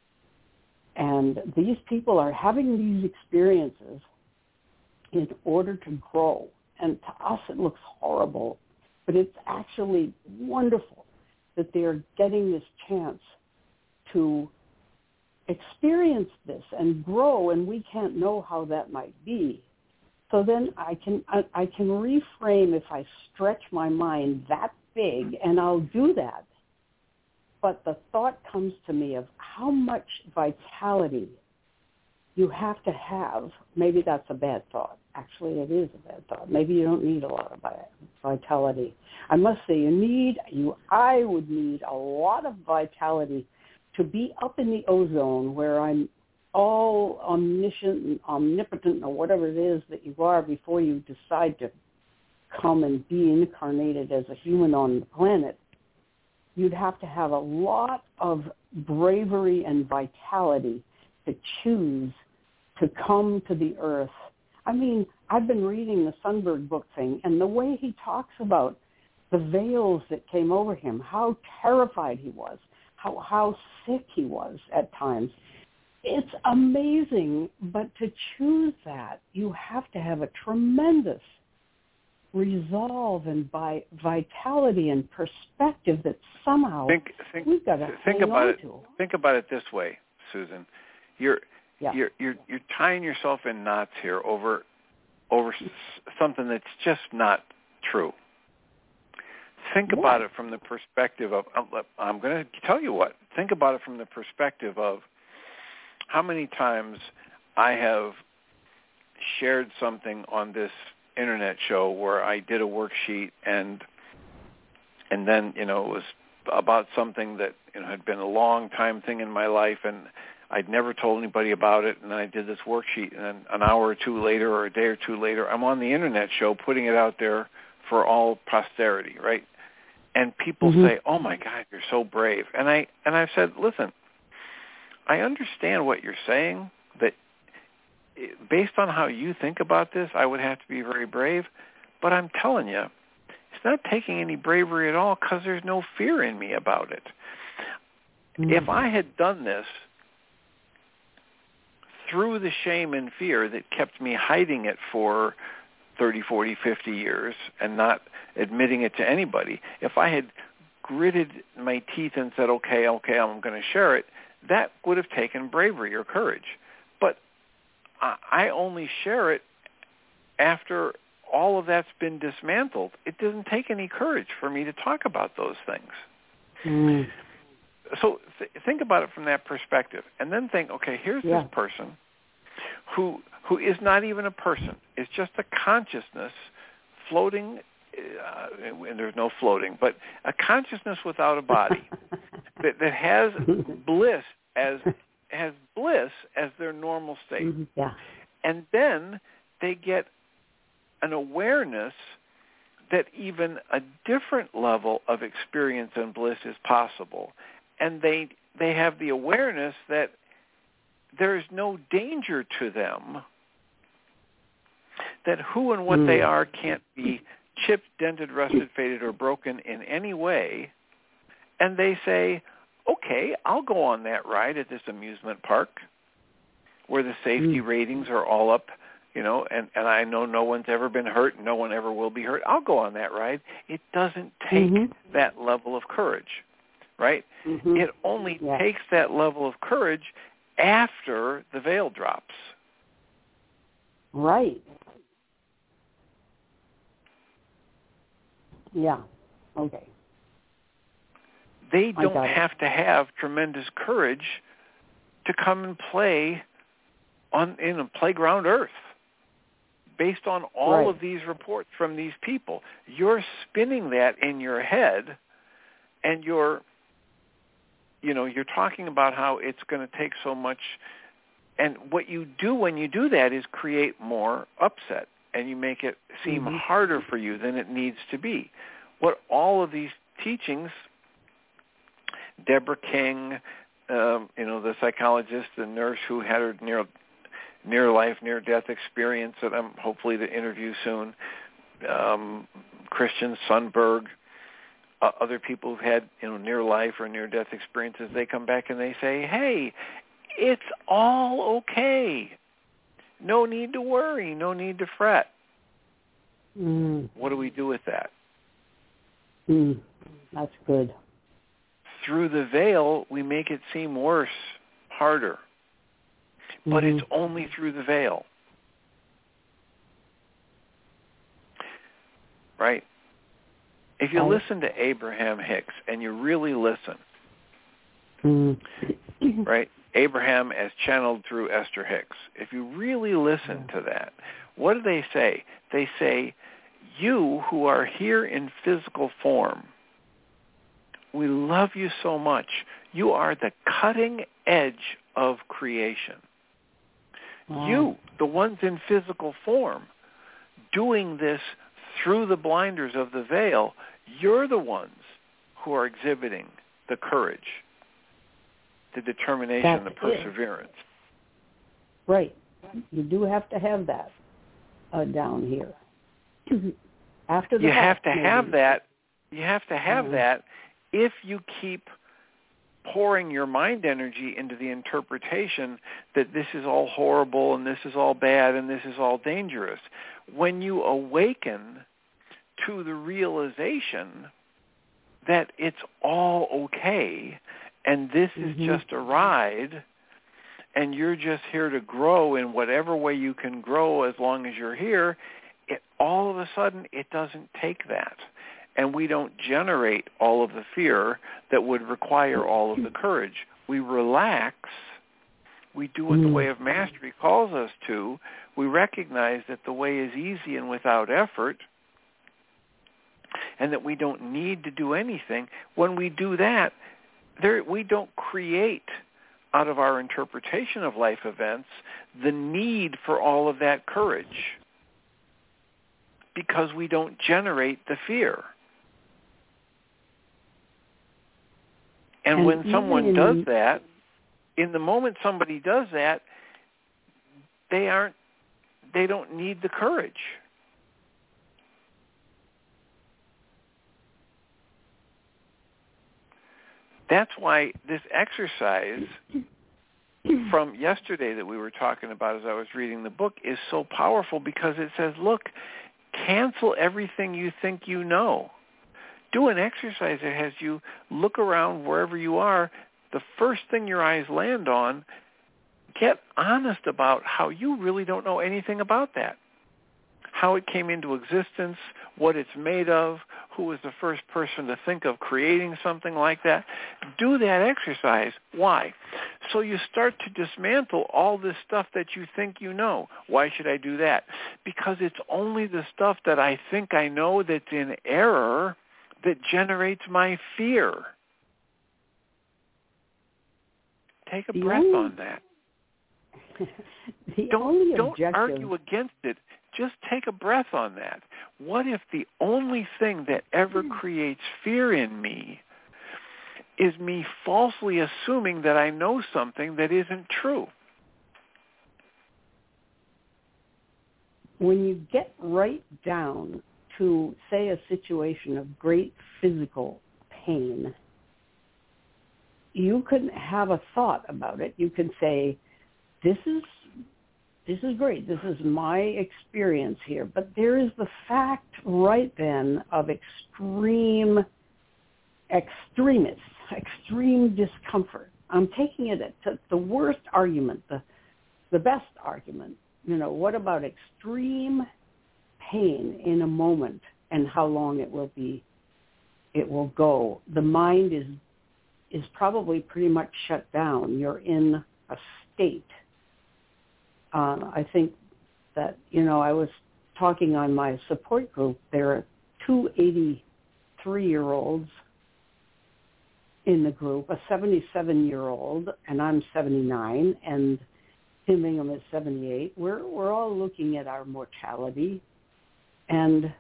[SPEAKER 1] And these people are having these experiences in order to grow. And to us it looks horrible, but it's actually wonderful that they're getting this chance to experience this and grow, and we can't know how that might be. So then I can I, I can reframe if I stretch my mind that big, and I'll do that. But the thought comes to me of how much vitality you have to have. Maybe that's a bad thought. Actually, it is a bad thought. Maybe you don't need a lot of vitality. I must say, you need you. I would need a lot of vitality to be up in the ozone where I'm all omniscient and omnipotent or whatever it is that you are before you decide to come and be incarnated as a human on the planet. You'd have to have a lot of bravery and vitality to choose to come to the earth. I mean, I've been reading the Sundberg book thing, and the way he talks about the veils that came over him, how terrified he was, how how sick he was at times. It's amazing, but to choose that, you have to have a tremendous resolve and by vitality and perspective that somehow
[SPEAKER 3] think, think,
[SPEAKER 1] we've got to
[SPEAKER 3] think
[SPEAKER 1] hang
[SPEAKER 3] about
[SPEAKER 1] on
[SPEAKER 3] it.
[SPEAKER 1] to.
[SPEAKER 3] Think about it this way, Susan. You're
[SPEAKER 1] yeah.
[SPEAKER 3] you're you're you're tying yourself in knots here over over something that's just not true. Think
[SPEAKER 1] what?
[SPEAKER 3] about it from the perspective of, I'm going to tell you what, think about it from the perspective of how many times I have shared something on this internet show where I did a worksheet and and then, you know, it was about something that, you know, had been a long time thing in my life, and I'd never told anybody about it, and then I did this worksheet, and then an hour or two later or a day or two later, I'm on the internet show putting it out there for all posterity, right? And people
[SPEAKER 1] mm-hmm.
[SPEAKER 3] say, "Oh my God, you're so brave." And I and I've said, "Listen, I understand what you're saying. That based on how you think about this, I would have to be very brave. But I'm telling you, it's not taking any bravery at all because there's no fear in me about it. Mm-hmm. If I had done this through the shame and fear that kept me hiding it for thirty, forty, fifty years and not admitting it to anybody, if I had gritted my teeth and said, okay, okay, I'm going to share it, that would have taken bravery or courage. But I only share it after all of that's been dismantled. It doesn't take any courage for me to talk about those things.
[SPEAKER 1] Mm.
[SPEAKER 3] so th- think about it from that perspective, and then think, okay, here's
[SPEAKER 1] yeah.
[SPEAKER 3] this person who who is not even a person. It's just a consciousness floating, uh, and there's no floating, but a consciousness without a body that, that has bliss as has bliss as their normal state.
[SPEAKER 1] Mm-hmm. Yeah.
[SPEAKER 3] And then they get an awareness that even a different level of experience and bliss is possible. And they they have the awareness that there is no danger to them, that who and what mm. they are can't be chipped, dented, rusted, faded, or broken in any way. And they say, okay, I'll go on that ride at this amusement park where the safety mm. ratings are all up, you know, and, and I know no one's ever been hurt and no one ever will be hurt. I'll go on that ride. It doesn't take
[SPEAKER 1] mm-hmm.
[SPEAKER 3] that level of courage, right?
[SPEAKER 1] Mm-hmm.
[SPEAKER 3] It only
[SPEAKER 1] yeah.
[SPEAKER 3] takes that level of courage after the veil drops.
[SPEAKER 1] Right. Yeah. Okay.
[SPEAKER 3] They don't have to have tremendous courage to come and play on in a playground Earth. Based on all
[SPEAKER 1] right.
[SPEAKER 3] of these reports from these people, you're spinning that in your head, and you're, you know, you're talking about how it's going to take so much. And what you do when you do that is create more upset, and you make it seem
[SPEAKER 1] mm-hmm.
[SPEAKER 3] harder for you than it needs to be. What all of these teachings, Deborah King, um, you know, the psychologist, the nurse who had her near near-life, near-death experience that I'm hopefully to interview soon, um, Christian Sundberg, uh, other people who've had, you know, near-life or near-death experiences, they come back and they say, hey, it's all okay. No need to worry. No need to fret.
[SPEAKER 1] Mm.
[SPEAKER 3] What do we do with that?
[SPEAKER 1] Mm. That's good.
[SPEAKER 3] Through the veil, we make it seem worse, harder. But
[SPEAKER 1] mm-hmm.
[SPEAKER 3] it's only through the veil. Right? If you
[SPEAKER 1] right.
[SPEAKER 3] listen to Abraham Hicks, and you really listen,
[SPEAKER 1] mm.
[SPEAKER 3] right? Abraham as channeled through Esther Hicks. If you really listen
[SPEAKER 1] yeah.
[SPEAKER 3] to that, what do they say? They say, you who are here in physical form, we love you so much. You are the cutting edge of creation.
[SPEAKER 1] Wow.
[SPEAKER 3] You, the ones in physical form, doing this through the blinders of the veil, you're the ones who are exhibiting the courage, the determination,
[SPEAKER 1] That's
[SPEAKER 3] the perseverance.
[SPEAKER 1] It. Right. You do have to have that uh, down here. After the
[SPEAKER 3] you
[SPEAKER 1] fact,
[SPEAKER 3] have to
[SPEAKER 1] maybe.
[SPEAKER 3] have that. You have to have
[SPEAKER 1] mm-hmm.
[SPEAKER 3] that if you keep pouring your mind energy into the interpretation that this is all horrible and this is all bad and this is all dangerous. When you awaken to the realization that it's all okay and this
[SPEAKER 1] mm-hmm.
[SPEAKER 3] is just a ride and you're just here to grow in whatever way you can grow as long as you're here, it, all of a sudden it doesn't take that. And we don't generate all of the fear that would require all of the courage. We relax. We do what mm. the way of mastery calls us to. We recognize that the way is easy and without effort, and that we don't need to do anything. When we do that, there, we don't create out of our interpretation of life events the need for all of that courage, because we don't generate the fear. And, and when someone does that, in the moment somebody does that, they aren't, they don't need the courage. That's why this exercise from yesterday that we were talking about as I was reading the book is so powerful, because it says, look, cancel everything you think you know. Do an exercise that has you look around wherever you are. The first thing your eyes land on, get honest about how you really don't know anything about that. How it came into existence, what it's made of, who was the first person to think of creating something like that. Do that exercise. Why? So you start to dismantle all this stuff that you think you know. Why should I do that? Because it's only the stuff that I think I know that's in error that generates my fear. Take a
[SPEAKER 1] the
[SPEAKER 3] breath
[SPEAKER 1] only,
[SPEAKER 3] on that.
[SPEAKER 1] the
[SPEAKER 3] don't
[SPEAKER 1] only
[SPEAKER 3] don't
[SPEAKER 1] objective,
[SPEAKER 3] argue against it. Just take a breath on that. What if the only thing that ever creates fear in me is me falsely assuming that I know something that isn't true?
[SPEAKER 1] When you get right down to, say, a situation of great physical pain, you can have a thought about it. You can say, this is this is great. This is my experience here. But there is the fact right then of extreme, extremists, extreme discomfort. I'm taking it to the worst argument, the the best argument. You know, what about extreme pain in a moment and how long it will be, it will go? The mind is is probably pretty much shut down. You're in a state. Uh, I think that, you know, I was talking on my support group. There are two eighty-three-year-olds in the group, a seventy-seven-year-old, and I'm seventy-nine, and Tim Ingham is seventy-eight. We're, we're all looking at our mortality, and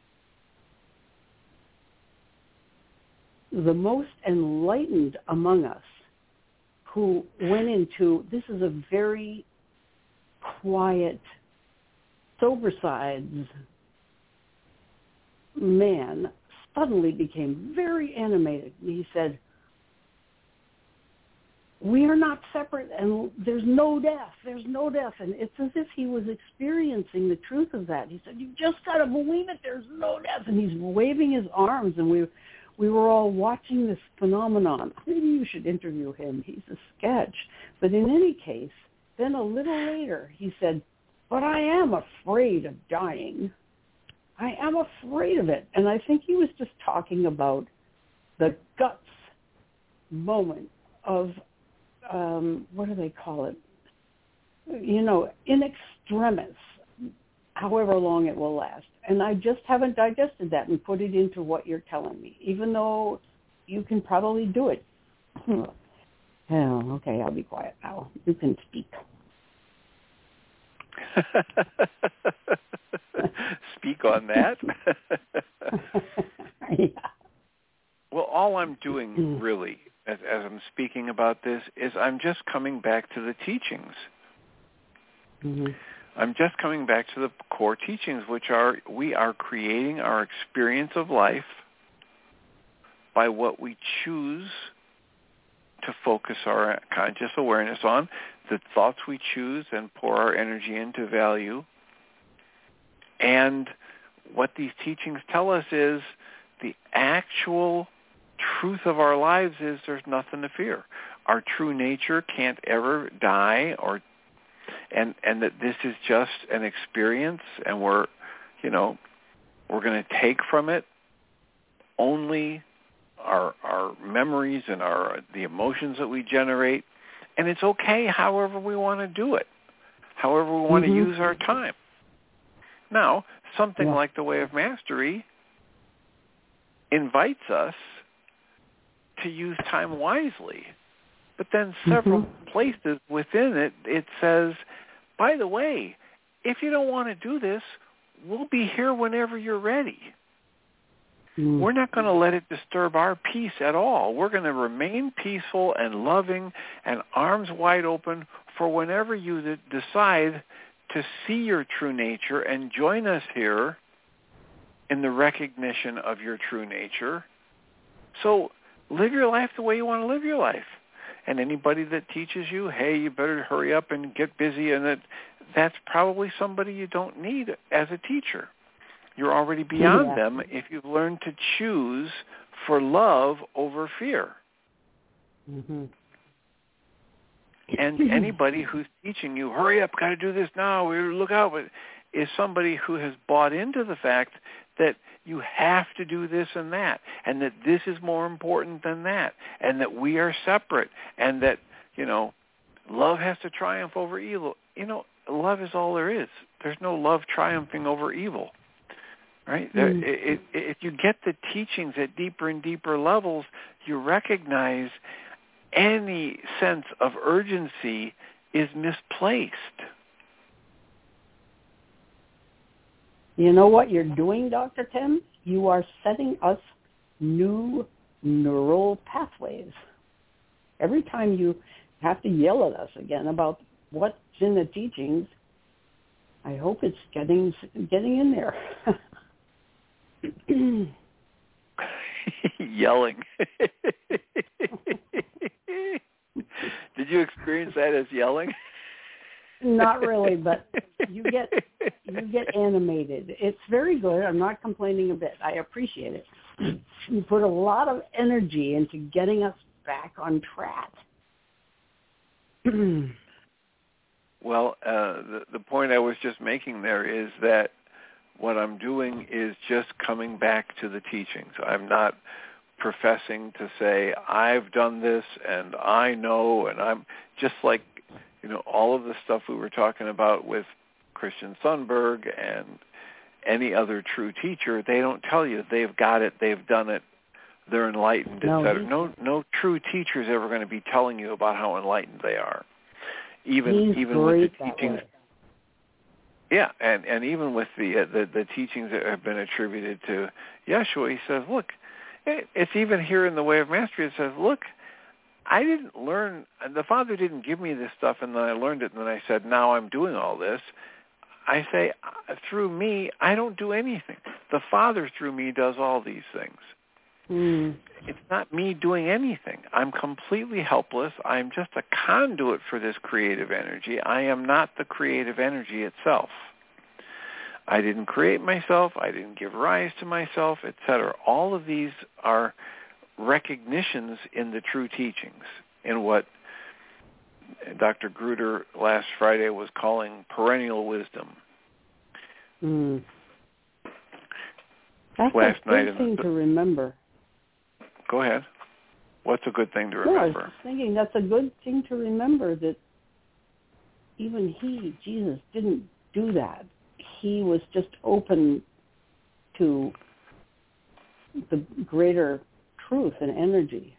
[SPEAKER 1] the most enlightened among us who went into, this is a very quiet, sober sides man, suddenly became very animated. He said, we are not separate, and there's no death. There's no death. And it's as if he was experiencing the truth of that. He said, you just got to believe it. There's no death. And he's waving his arms, and we we were all watching this phenomenon. Maybe you should interview him. He's a sketch. But in any case, then a little later, he said, but I am afraid of dying. I am afraid of it. And I think he was just talking about the guts moment of, um, what do they call it? You know, in extremis, however long it will last. And I just haven't digested that and put it into what you're telling me, even though you can probably do it. Oh, okay, I'll be quiet now. You can speak.
[SPEAKER 3] Speak on that.
[SPEAKER 1] Yeah.
[SPEAKER 3] Well, all I'm doing really, as, as I'm speaking about this, is I'm just coming back to the teachings.
[SPEAKER 1] Mm-hmm.
[SPEAKER 3] I'm just coming back to the core teachings, which are we are creating our experience of life by what we choose to focus our conscious awareness on, the thoughts we choose and pour our energy into value. And what these teachings tell us is the actual truth of our lives is there's nothing to fear. Our true nature can't ever die, or and and that this is just an experience, and we're, you know, we're going to take from it only our our memories and our the emotions that we generate, and it's okay however we want to do it, however we want
[SPEAKER 1] mm-hmm.
[SPEAKER 3] to use our time. Now, something
[SPEAKER 1] yeah.
[SPEAKER 3] like the Way of Mastery invites us to use time wisely, but then several
[SPEAKER 1] mm-hmm.
[SPEAKER 3] places within it, it says, by the way, if you don't want to do this, we'll be here whenever you're ready.
[SPEAKER 1] Mm.
[SPEAKER 3] We're not going to let it disturb our peace at all. We're going to remain peaceful and loving and arms wide open for whenever you d- decide to see your true nature and join us here in the recognition of your true nature. So live your life the way you want to live your life. And anybody that teaches you, hey, you better hurry up and get busy, and that that's probably somebody you don't need as a teacher. You're already beyond
[SPEAKER 1] yeah.
[SPEAKER 3] them if you've learned to choose for love over fear.
[SPEAKER 1] Mm-hmm.
[SPEAKER 3] And anybody who's teaching you, hurry up, got to do this now, look out, is somebody who has bought into the fact that you have to do this and that, and that this is more important than that, and that we are separate, and that, you know, love has to triumph over evil. You know, love is all there is. There's no love triumphing over evil, right? Mm. There, it, it, if you get the teachings at deeper and deeper levels, you recognize any sense of urgency is misplaced.
[SPEAKER 1] You know what you're doing, Doctor Tim? You are setting us new neural pathways. Every time you have to yell at us again about what's in the teachings, I hope it's getting getting in there.
[SPEAKER 3] Yelling. Did you experience that as yelling?
[SPEAKER 1] Not really, but you get you get animated. It's very good. I'm not complaining a bit. I appreciate it. You put a lot of energy into getting us back on track.
[SPEAKER 3] Well, uh, the, the point I was just making there is that what I'm doing is just coming back to the teachings. I'm not professing to say, I've done this and I know, and I'm just like, you know, all of the stuff we were talking about with Christian Sundberg and any other true teacher, they don't tell you they've got it, they've done it, they're enlightened, et
[SPEAKER 1] no,
[SPEAKER 3] cetera. No, no true teacher is ever going to be telling you about how enlightened they are. Even
[SPEAKER 1] He's
[SPEAKER 3] even with the teachings,
[SPEAKER 1] way.
[SPEAKER 3] yeah, and, and even with the, uh, the the teachings that have been attributed to Yeshua, he says, look, it, it's even here in the Way of Mastery. It says, look, I didn't learn. The Father didn't give me this stuff, and then I learned it, and then I said, now I'm doing all this. I say, through me, I don't do anything. The Father through me does all these things.
[SPEAKER 1] Mm.
[SPEAKER 3] It's not me doing anything. I'm completely helpless. I'm just a conduit for this creative energy. I am not the creative energy itself. I didn't create myself. I didn't give rise to myself, et cetera. All of these are recognitions in the true teachings, in what Doctor Gruder last Friday was calling perennial wisdom.
[SPEAKER 1] Mm. That's
[SPEAKER 3] last
[SPEAKER 1] a
[SPEAKER 3] night
[SPEAKER 1] good thing
[SPEAKER 3] the,
[SPEAKER 1] to remember.
[SPEAKER 3] Go ahead. What's a good thing to
[SPEAKER 1] No,
[SPEAKER 3] remember?
[SPEAKER 1] I was just thinking that's a good thing to remember, that even he, Jesus, didn't do that. He was just open to the greater truth and energy.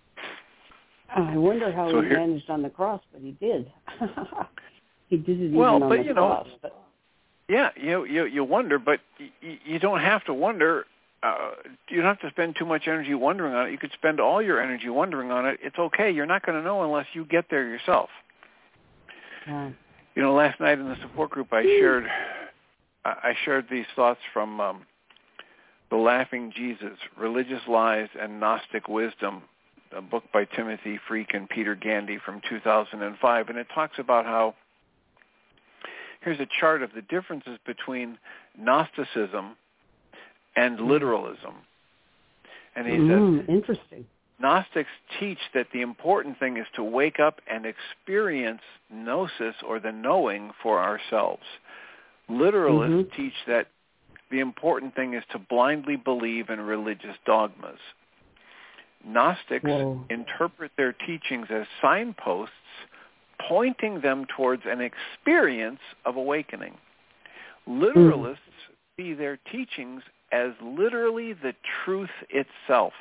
[SPEAKER 1] I wonder how
[SPEAKER 3] so
[SPEAKER 1] he
[SPEAKER 3] here,
[SPEAKER 1] managed on the cross, but he did. He did it
[SPEAKER 3] well,
[SPEAKER 1] even on
[SPEAKER 3] but,
[SPEAKER 1] the
[SPEAKER 3] you
[SPEAKER 1] cross.
[SPEAKER 3] Know,
[SPEAKER 1] but
[SPEAKER 3] yeah, you you you wonder, but you, you don't have to wonder. Uh, you don't have to spend too much energy wondering on it. You could spend all your energy wondering on it. It's okay. You're not going to know unless you get there yourself.
[SPEAKER 1] Yeah.
[SPEAKER 3] You know, last night in the support group, I shared I shared these thoughts from um, The Laughing Jesus, Religious Lies and Gnostic Wisdom, a book by Timothy Freak and Peter Gandy from two thousand five, and it talks about how here's a chart of the differences between Gnosticism and literalism. And he
[SPEAKER 1] mm,
[SPEAKER 3] says,
[SPEAKER 1] interesting.
[SPEAKER 3] Gnostics teach that the important thing is to wake up and experience gnosis, or the knowing, for ourselves. Literalists
[SPEAKER 1] mm-hmm.
[SPEAKER 3] teach that the important thing is to blindly believe in religious dogmas. Gnostics
[SPEAKER 1] Whoa.
[SPEAKER 3] interpret their teachings as signposts, pointing them towards an experience of awakening. Literalists mm. see their teachings as literally the truth itself.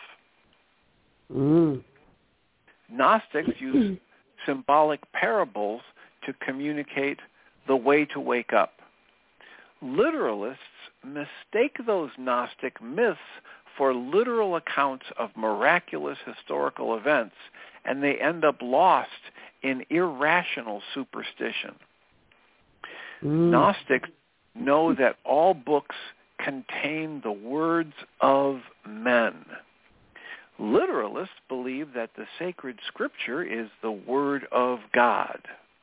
[SPEAKER 1] Mm.
[SPEAKER 3] Gnostics use symbolic parables to communicate the way to wake up. Literalists mistake those Gnostic myths for literal accounts of miraculous historical events, and they end up lost in irrational superstition.
[SPEAKER 1] Mm.
[SPEAKER 3] Gnostics know that all books contain the words of men. Literalists believe that the sacred scripture is the word of God.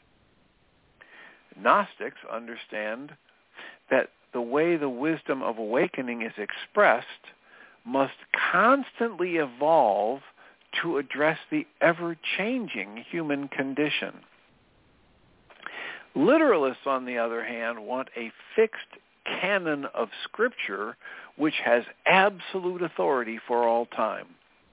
[SPEAKER 3] Gnostics understand that the way the wisdom of awakening is expressed must constantly evolve to address the ever-changing human condition. Literalists, on the other hand, want a fixed canon of Scripture, which has absolute authority for all time.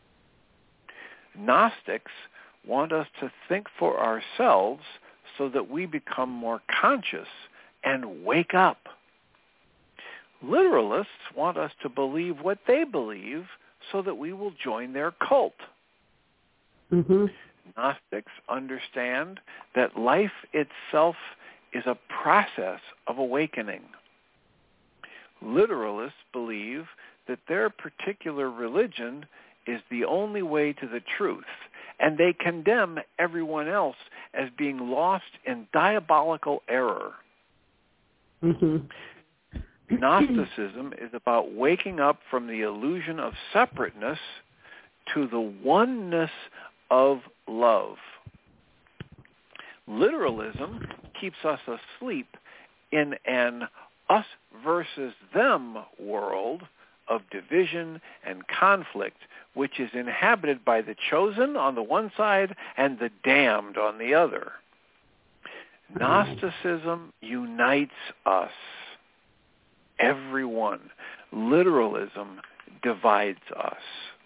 [SPEAKER 3] Gnostics want us to think for ourselves so that we become more conscious and wake up. Literalists want us to believe what they believe so that we will join their cult.
[SPEAKER 1] Mm-hmm.
[SPEAKER 3] Gnostics understand that life itself is a process of awakening. Literalists believe that their particular religion is the only way to the truth, and they condemn everyone else as being lost in diabolical error.
[SPEAKER 1] Mm-hmm.
[SPEAKER 3] Gnosticism is about waking up from the illusion of separateness to the oneness of love. Literalism keeps us asleep in an us versus them world of division and conflict, which is inhabited by the chosen on the one side and the damned on the other. Gnosticism unites us, everyone. Literalism divides us.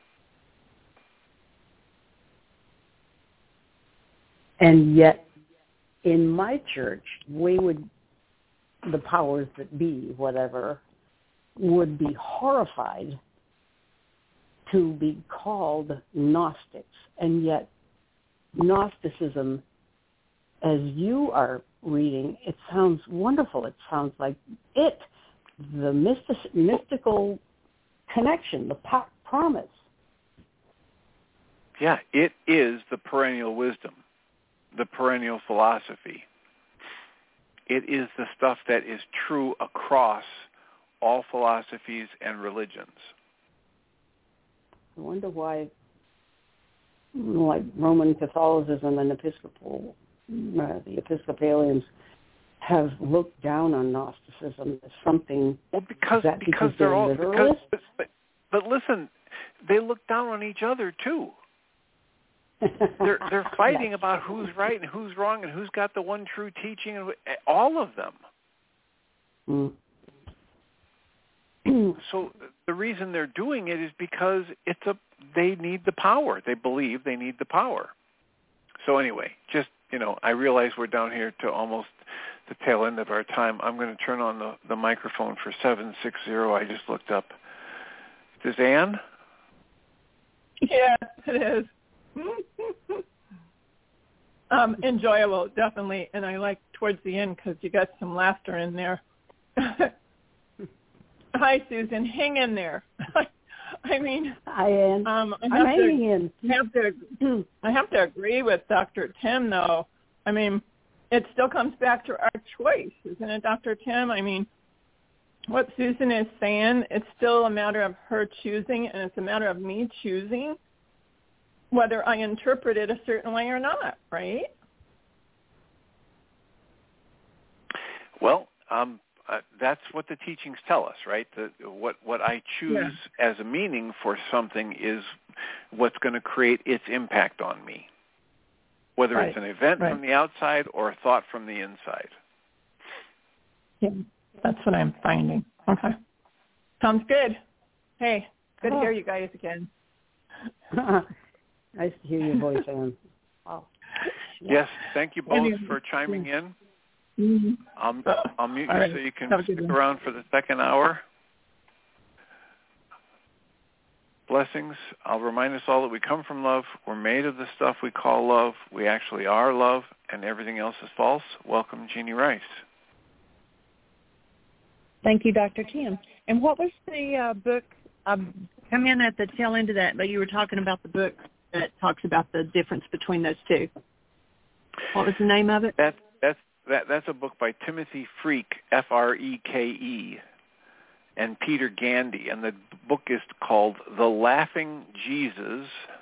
[SPEAKER 1] And yet, in my church, we would, the powers that be, whatever, would be horrified to be called Gnostics. And yet, Gnosticism, as you are reading, it sounds wonderful. It sounds like it, the mystic, mystical connection, the po- promise.
[SPEAKER 3] Yeah, it is the perennial wisdom, the perennial philosophy. It is the stuff that is true across all philosophies and religions.
[SPEAKER 1] I wonder why, like Roman Catholicism and Episcopal, uh, the Episcopalians have looked down on Gnosticism as something.
[SPEAKER 3] Well, because
[SPEAKER 1] that
[SPEAKER 3] because,
[SPEAKER 1] because
[SPEAKER 3] they're,
[SPEAKER 1] they're
[SPEAKER 3] all
[SPEAKER 1] literalists?
[SPEAKER 3] because, but, but listen, they look down on each other too. They're they're fighting
[SPEAKER 1] Yes.
[SPEAKER 3] about who's right and who's wrong and who's got the one true teaching, and all of them.
[SPEAKER 1] Mm.
[SPEAKER 3] So the reason they're doing it is because it's a they need the power. They believe they need the power. So anyway, just, you know, I realize we're down here to almost the tail end of our time. I'm going to turn on the, the microphone for seven six zero. I just looked up. Is Ann?
[SPEAKER 4] Yes, it is. um, enjoyable, definitely. And I like towards the end because you got some laughter in there. Hi, Susan. Hang in there. I mean,
[SPEAKER 1] I am.
[SPEAKER 4] Um, I
[SPEAKER 1] I'm
[SPEAKER 4] have
[SPEAKER 1] hanging
[SPEAKER 4] to,
[SPEAKER 1] in.
[SPEAKER 4] Have to, I have to agree with Doctor Tim, though. I mean, it still comes back to our choice, isn't it, Doctor Tim? I mean, what Susan is saying, it's still a matter of her choosing, and it's a matter of me choosing whether I interpret it a certain way or not, right?
[SPEAKER 3] Well, um, uh, that's what the teachings tell us, right? The, what what I choose yeah. as a meaning for something is what's going to create its impact on me, whether
[SPEAKER 4] right.
[SPEAKER 3] it's an event
[SPEAKER 4] right.
[SPEAKER 3] from the outside or a thought from the inside.
[SPEAKER 4] Yeah, that's what I'm finding. Okay. Sounds good. Hey, good oh. to hear you guys again.
[SPEAKER 1] Nice to hear your voice, Ann.
[SPEAKER 3] Oh. Yes, thank you both for chiming in.
[SPEAKER 4] Mm-hmm.
[SPEAKER 3] I'll, I'll mute
[SPEAKER 4] All
[SPEAKER 3] you
[SPEAKER 4] right.
[SPEAKER 3] so you can
[SPEAKER 4] Have
[SPEAKER 3] stick around for the second hour. Blessings. I'll remind us all that we come from love. We're made of the stuff we call love. We actually are love, and everything else is false. Welcome, Jeannie Rice.
[SPEAKER 2] Thank you, Doctor Tim. And what was the uh, book? Um, come in at the tail end of that, but you were talking about the book that talks about the difference between those two. What was the name of it?
[SPEAKER 3] That, that's that, that's a book by Timothy Freake, F R E K E, and Peter Gandy, and the book is called The Laughing Jesus.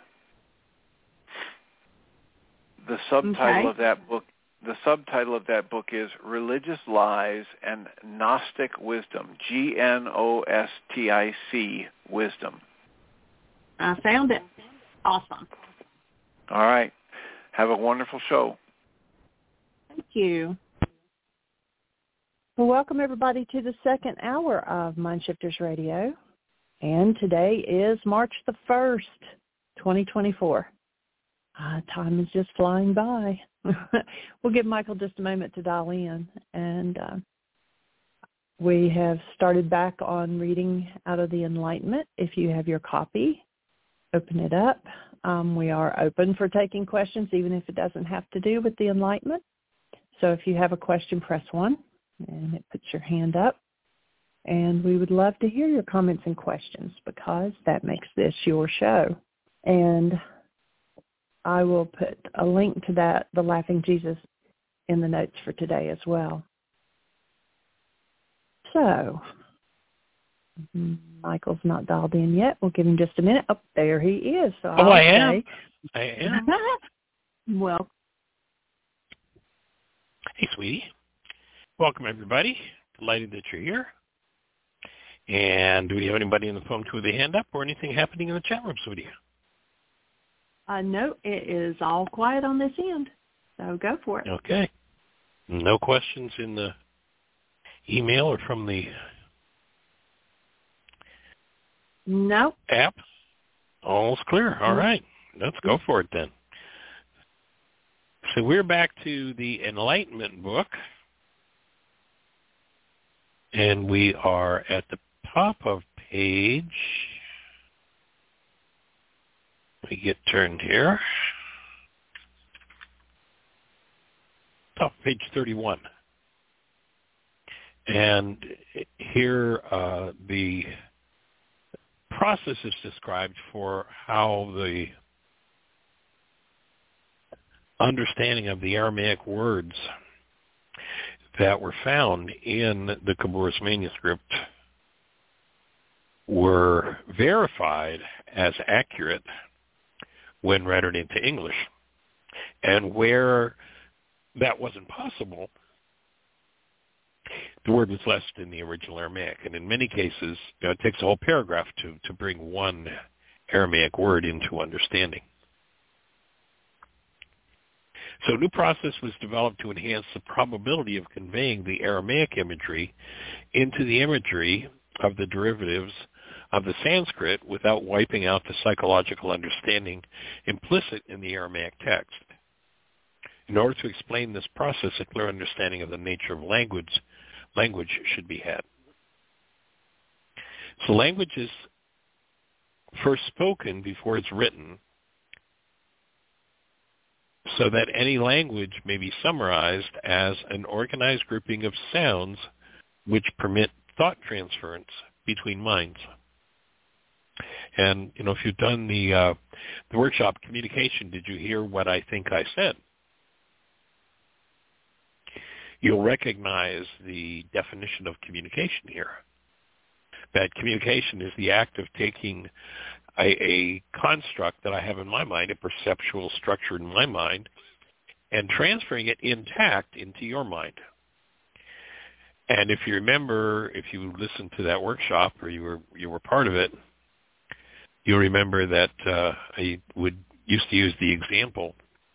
[SPEAKER 3] The subtitle
[SPEAKER 2] okay.
[SPEAKER 3] of that book The subtitle of that book is Religious Lies and Gnostic Wisdom, G N O S T I C, Wisdom.
[SPEAKER 2] I found it. Awesome.
[SPEAKER 3] All right. Have a wonderful show.
[SPEAKER 2] Thank you. Well, welcome everybody to the second hour of Mindshifters Radio. And today is March the first, twenty twenty-four. Uh, time is just flying by. We'll give Michael just a moment to dial in. And uh, we have started back on reading out of the Enlightenment. If you have your copy, open it up. Um, we are open for taking questions, even if it doesn't have to do with the Enlightenment. So if you have a question, press one, and it puts your hand up. And we would love to hear your comments and questions because that makes this your show. And I will put a link to that, the Laughing Jesus, in the notes for today as well. So, Michael's not dialed in yet. We'll give him just a minute. Oh, there he is. So
[SPEAKER 5] oh,
[SPEAKER 2] I'll
[SPEAKER 5] I
[SPEAKER 2] say,
[SPEAKER 5] am. I am.
[SPEAKER 2] Well,
[SPEAKER 5] hey, sweetie. Welcome, everybody. Delighted that you're here. And do we have anybody on the phone with a hand up or anything happening in the chat room, sweetie?
[SPEAKER 2] Uh, no, it is all quiet on this end. So go for it.
[SPEAKER 5] Okay. No questions in the email or from the
[SPEAKER 2] no
[SPEAKER 5] app? All's clear. All right. Let's go for it then. So we're back to the Enlightenment book. And we are at the top of page, we get turned here, top of page thirty-one. And here uh, the process is described for how the understanding of the Aramaic words that were found in the Khabouris manuscript were verified as accurate when rendered into English. And where that wasn't possible, the word was left in the original Aramaic. And in many cases, you know, it takes a whole paragraph to, to bring one Aramaic word into understanding. So a new process was developed to enhance the probability of conveying the Aramaic imagery into the imagery of the derivatives of the Sanskrit without wiping out the psychological understanding implicit in the Aramaic text. In order to explain this process, a clear understanding of the nature of language, language should be had. So language is first spoken before it's written, so that any language may be summarized as an organized grouping of sounds which permit thought transference between minds. And, you know, if you've done the uh, the workshop Communication, did you hear what I think I said? You'll recognize the definition of communication here. That communication is the act of taking A, a construct that I have in my mind, a perceptual structure in my mind, and transferring it intact into your mind. And if you remember, if you listened to that workshop or you were you were part of it, you'll remember that uh, I would used to use the example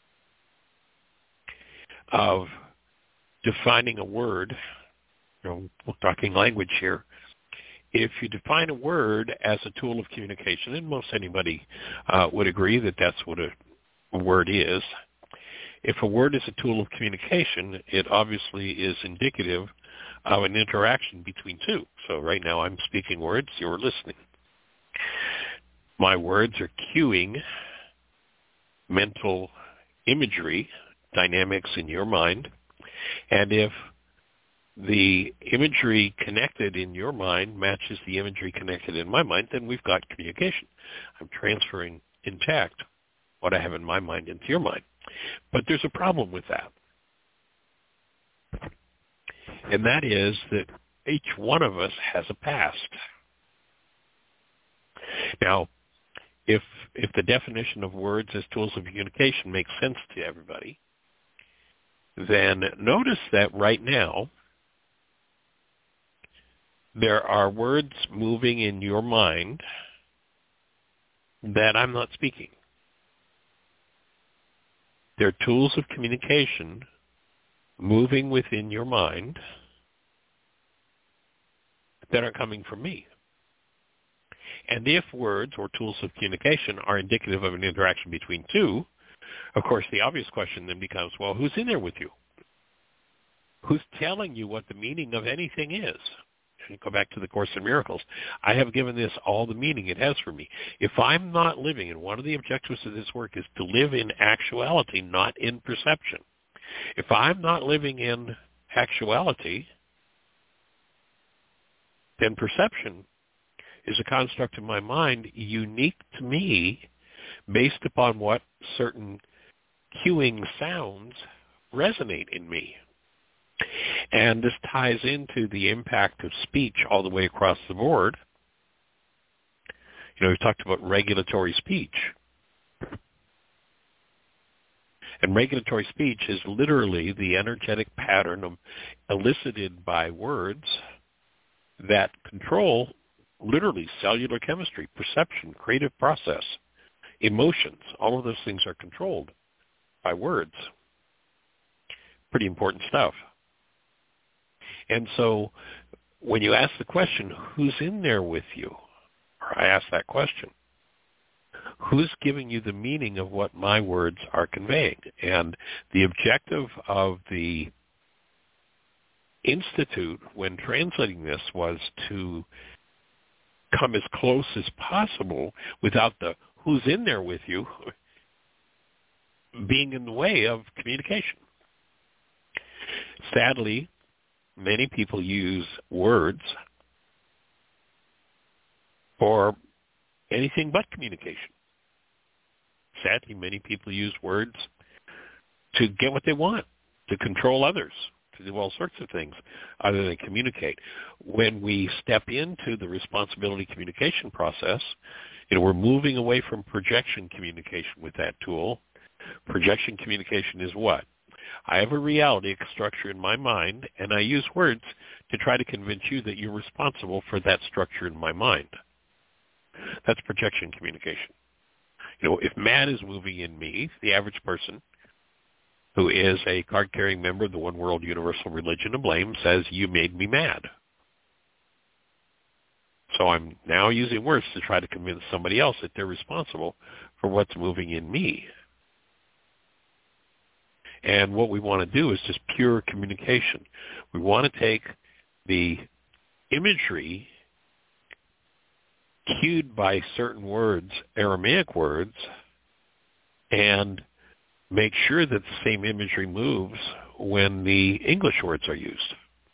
[SPEAKER 5] of defining a word. You know, we're talking language here. If you define a word as a tool of communication, and most anybody uh, would agree that that's what a, a word is, if a word is a tool of communication, it obviously is indicative of an interaction between two. So right now I'm speaking words, you're listening. My words are cueing mental imagery, dynamics in your mind, and if the imagery connected in your mind matches the imagery connected in my mind, then we've got communication. I'm transferring intact what I have in my mind into your mind. But there's a problem with that. And that is that each one of us has a past. Now, if if the definition of words as tools of communication makes sense to everybody, then notice that right now there are words moving in your mind that I'm not speaking. They're tools of communication moving within your mind that are coming from me. And if words or tools of communication are indicative of an interaction between two, of course, the obvious question then becomes, well, who's in there with you? Who's telling you what the meaning of anything is? And go back to the Course in Miracles. I have given this all the meaning it has for me. If I'm not living, and one of the objectives of this work is to live in actuality, not in perception. If I'm not living in actuality, then perception is a construct in my mind unique to me based upon what certain cueing sounds resonate in me. And this ties into the impact of speech all the way across the board. You know, we've talked about regulatory speech. And regulatory speech is literally the energetic pattern of, elicited by words that control literally cellular chemistry, perception, creative process, emotions. All of those things are controlled by words. Pretty important stuff. And so when you ask the question, who's in there with you? Or I ask that question, who's giving you the meaning of what my words are conveying? And the objective of the Institute when translating this was to come as close as possible without the who's in there with you being in the way of communication. Sadly, many people use words for anything but communication. Sadly, many people use words to get what they want, to control others, to do all sorts of things other than communicate. When we step into the responsibility communication process, you know, we're moving away from projection communication with that tool. Projection communication is what? I have a reality structure in my mind, and I use words to try to convince you that you're responsible for that structure in my mind. That's projection communication. You know, if Matt is moving in me, the average person who is a card-carrying member of the One World Universal Religion of Blame says, you made me mad. So I'm now using words to try to convince somebody else that they're responsible for what's moving in me. And what we want to do is just pure communication. We want to take the imagery cued by certain words, Aramaic words, and make sure that the same imagery moves when the English words are used.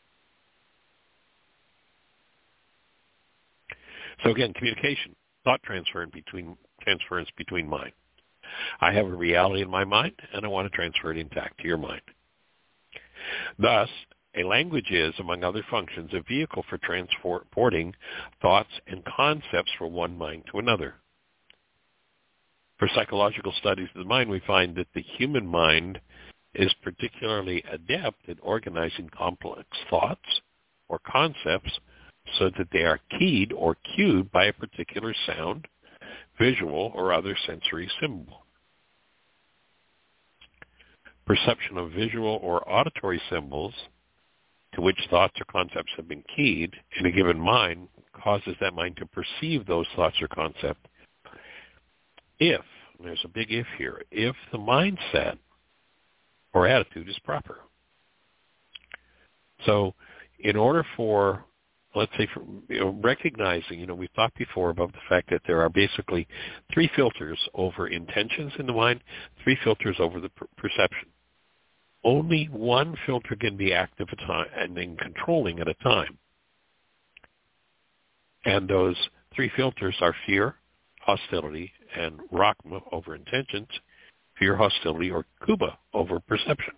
[SPEAKER 5] So again, communication, thought transfer in between, transference between mind. I have a reality in my mind, and I want to transfer it intact to your mind. Thus, a language is, among other functions, a vehicle for transporting thoughts and concepts from one mind to another. For psychological studies of the mind, we find that the human mind is particularly adept at organizing complex thoughts or concepts so that they are keyed or cued by a particular sound, visual, or other sensory symbol. Perception of visual or auditory symbols to which thoughts or concepts have been keyed in a given mind causes that mind to perceive those thoughts or concepts if, and there's a big if here, if the mindset or attitude is proper. So in order for, let's say, for, you know, recognizing, you know, we've talked before about the fact that there are basically three filters over intentions in the mind, three filters over the per- perception. Only one filter can be active at a time and then controlling at a time. And those three filters are fear, hostility, and Rachma over intentions, fear, hostility, or Kuba over perception.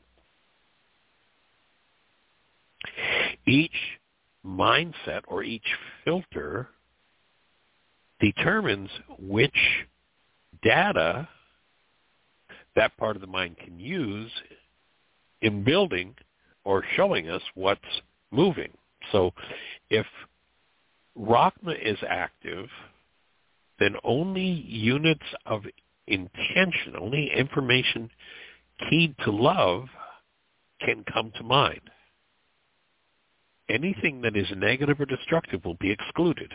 [SPEAKER 5] Each mindset or each filter determines which data that part of the mind can use in building or showing us what's moving. So if Rachma is active, then only units of intention, only information keyed to love can come to mind. anything that is negative or destructive will be excluded.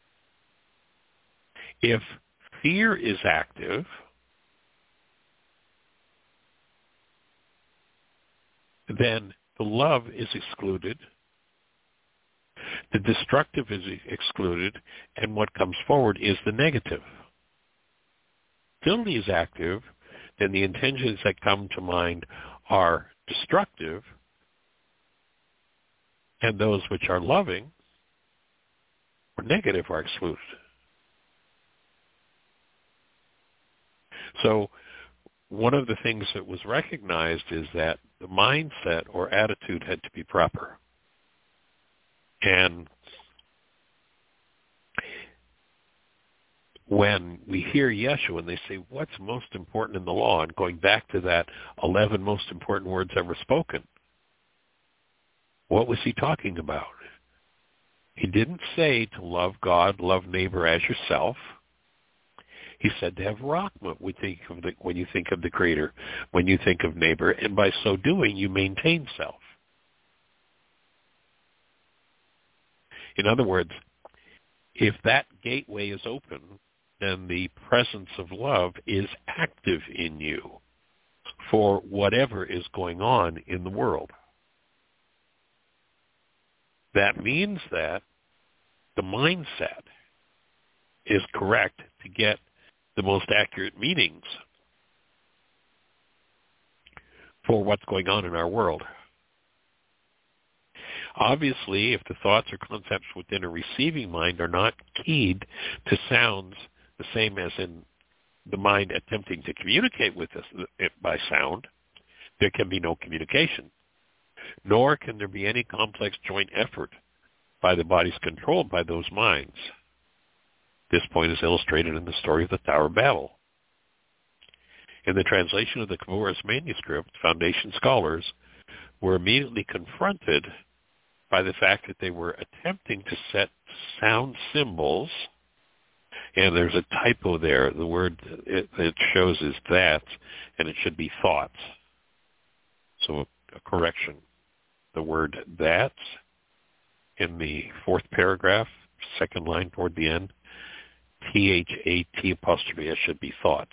[SPEAKER 5] If fear is active, then the love is excluded, the destructive is excluded, and what comes forward is the negative. If hostility is active, then the intentions that come to mind are destructive, and those which are loving or negative are excluded. So one of the things that was recognized is that the mindset or attitude had to be proper. And when we hear Yeshua and they say, what's most important in the law? And going back to that eleven most important words ever spoken, what was he talking about? He didn't say to love God, love neighbor as yourself. He said to have Rachma when you think of the, when you think of the Creator, when you think of neighbor, and by so doing, you maintain self. In other words, if that gateway is open, then the presence of love is active in you for whatever is going on in the world. That means that the mindset is correct to get the most accurate meanings for what's going on in our world. Obviously, if the thoughts or concepts within a receiving mind are not keyed to sounds the same as in the mind attempting to communicate with us by sound, there can be no communication, nor can there be any complex joint effort by the bodies controlled by those minds. This point is illustrated in the story of the Tower of Babel. In the translation of the Kavouris manuscript, Foundation scholars were immediately confronted by the fact that they were attempting to set sound symbols, and there's a typo there. The word it, it shows is that, and it should be thoughts. So a correction. The word that in the fourth paragraph, second line toward the end, T H A T apostrophe S should be thoughts.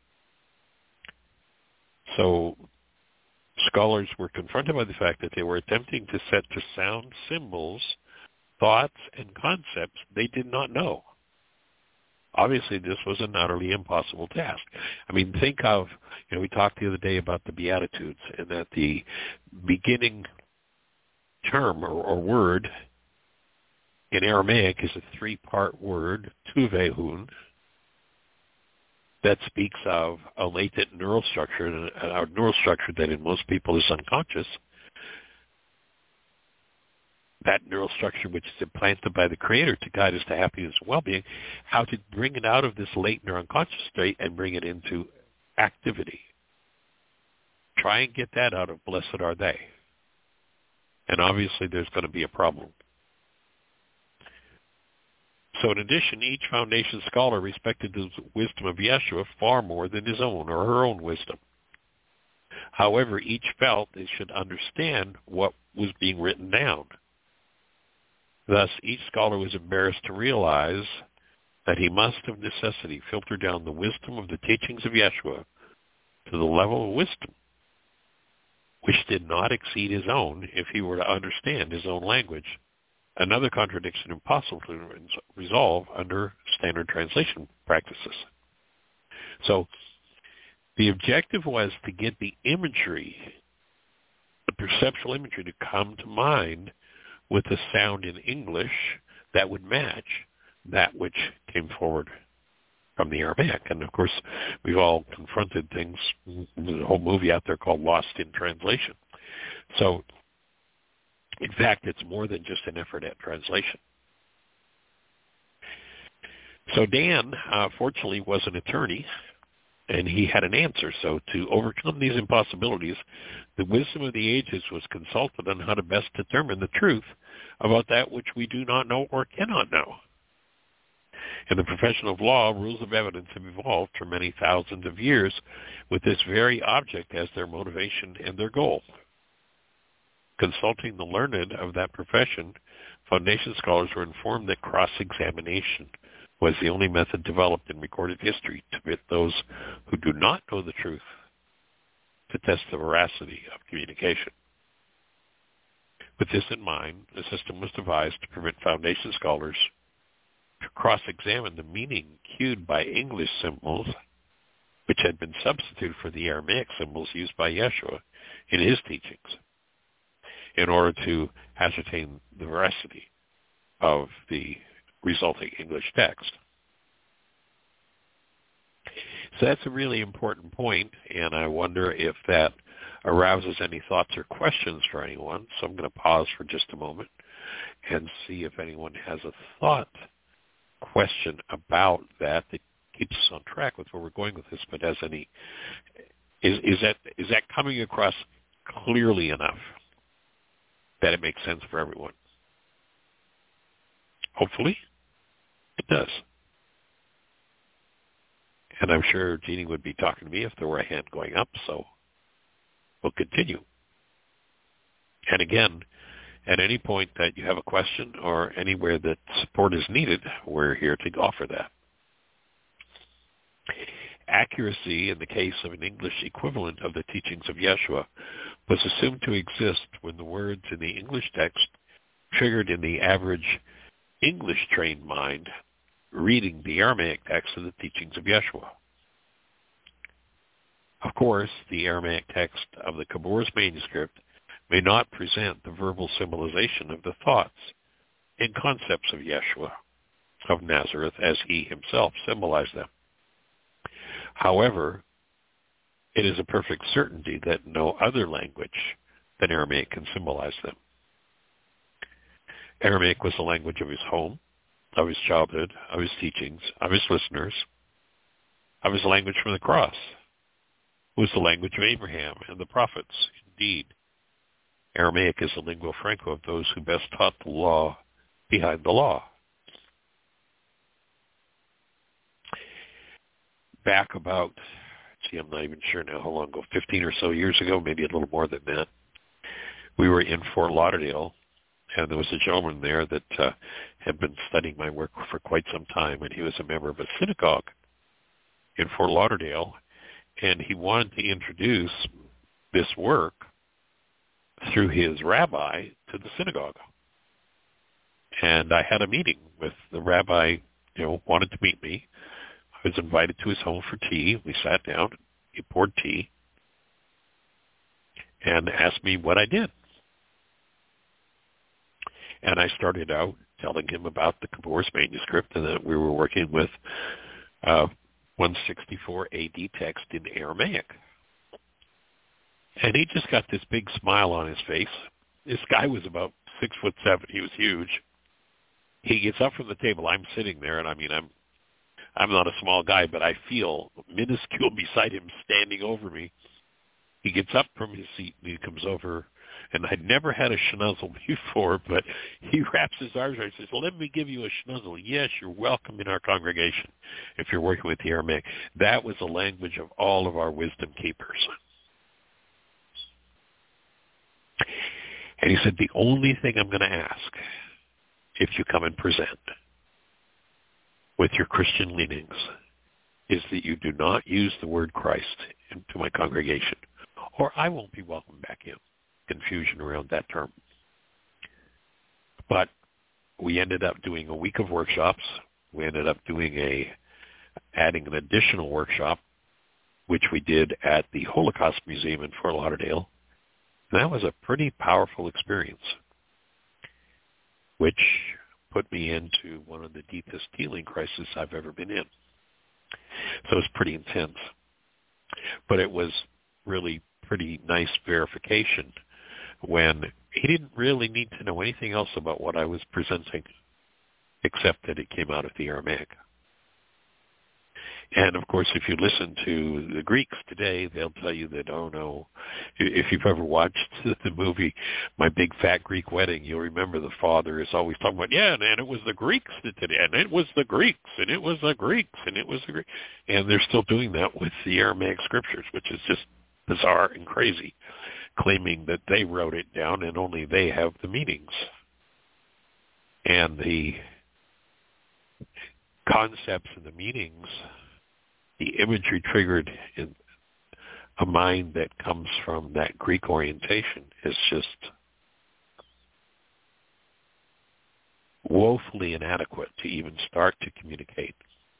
[SPEAKER 5] So scholars were confronted by the fact that they were attempting to set to sound symbols, thoughts, and concepts they did not know. Obviously, this was an utterly impossible task. I mean, think of, you know, we talked the other day about the Beatitudes, and that the beginning term or, or word in Aramaic is a three-part word, tuvehun, that speaks of a latent neural structure, a neural structure that in most people is unconscious. That neural structure which is implanted by the Creator to guide us to happiness and well-being, how to bring it out of this latent or unconscious state and bring it into activity. Try and get that out of blessed are they. And obviously there's going to be a problem. So in addition, each foundation scholar respected the wisdom of Yeshua far more than his own or her own wisdom. However, each felt they should understand what was being written down. Thus, each scholar was embarrassed to realize that he must of necessity filter down the wisdom of the teachings of Yeshua to the level of wisdom which did not exceed his own if he were to understand his own language. Another contradiction impossible to resolve under standard translation practices. So the objective was to get the imagery, the perceptual imagery, to come to mind with a sound in English that would match that which came forward from the Aramaic. And of course, we've all confronted things. There's a whole movie out there called Lost in Translation. So in fact, it's more than just an effort at translation. So Dan, uh, fortunately, was an attorney, and he had an answer. So to overcome these impossibilities, the wisdom of the ages was consulted on how to best determine the truth about that which we do not know or cannot know. In the profession of law, rules of evidence have evolved for many thousands of years with this very object as their motivation and their goal. Consulting the learned of that profession, Foundation scholars were informed that cross-examination was the only method developed in recorded history to permit those who do not know the truth to test the veracity of communication. With this in mind, the system was devised to permit Foundation scholars to cross-examine the meaning cued by English symbols, which had been substituted for the Aramaic symbols used by Yeshua in his teachings, in order to ascertain the veracity of the resulting English text. So that's a really important point, and I wonder if that arouses any thoughts or questions for anyone. So I'm going to pause for just a moment and see if anyone has a thought, question about that that keeps us on track with where we're going with this, but has any, is, is that is that coming across clearly enough that it makes sense for everyone? Hopefully, it does. And I'm sure Jeannie would be talking to me if there were a hand going up, so we'll continue. And again, at any point that you have a question or anywhere that support is needed, we're here to offer that. Accuracy in the case of an English equivalent of the teachings of Yeshua was assumed to exist when the words in the English text triggered in the average English-trained mind reading the Aramaic text of the teachings of Yeshua. Of course, the Aramaic text of the Kabbor's manuscript may not present the verbal symbolization of the thoughts and concepts of Yeshua of Nazareth as he himself symbolized them. However, it is a perfect certainty that no other language than Aramaic can symbolize them. Aramaic was the language of his home, of his childhood, of his teachings, of his listeners, of his language from the cross. It was the language of Abraham and the prophets. Indeed, Aramaic is the lingua franca of those who best taught the law behind the law. Back about, gee, I'm not even sure now how long ago, fifteen or so years ago, maybe a little more than that, we were in Fort Lauderdale, and there was a gentleman there that uh, had been studying my work for quite some time, and he was a member of a synagogue in Fort Lauderdale, and he wanted to introduce this work through his rabbi to the synagogue. And I had a meeting with the rabbi, you know, wanted to meet me. I was invited to his home for tea. We sat down, he poured tea, and asked me what I did. And I started out telling him about the Kabbor's manuscript and that we were working with uh, one sixty-four A D text in Aramaic. And he just got this big smile on his face. This guy was about six foot seven. He was huge. He gets up from the table. I'm sitting there, and I mean, I'm I'm not a small guy, but I feel minuscule beside him standing over me. He gets up from his seat, and he comes over. And I'd never had a schnuzzle before, but he wraps his arms around and says, let me give you a schnuzzle. Yes, you're welcome in our congregation if you're working with the Aramaic. That was the language of all of our wisdom keepers. And he said, the only thing I'm going to ask if you come and present with your Christian leanings is that you do not use the word Christ into my congregation, or I won't be welcome back in. Confusion around that term. But we ended up doing a week of workshops. We ended up doing a, adding an additional workshop, which we did at the Holocaust Museum in Fort Lauderdale. And that was a pretty powerful experience, which put me into one of the deepest healing crises I've ever been in. So it was pretty intense. But it was really pretty nice verification when he didn't really need to know anything else about what I was presenting, except that it came out of the Aramaic. And, of course, if you listen to the Greeks today, they'll tell you that, oh, no, if you've ever watched the movie My Big Fat Greek Wedding, you'll remember the father is always talking about, yeah, and it was the Greeks that did it, and it was the Greeks, and it was the Greeks, and it was the Greeks. And they're still doing that with the Aramaic scriptures, which is just bizarre and crazy. claiming that they wrote it down and only they have the meanings. And the concepts and the meanings, the imagery triggered in a mind that comes from that Greek orientation is just woefully inadequate to even start to communicate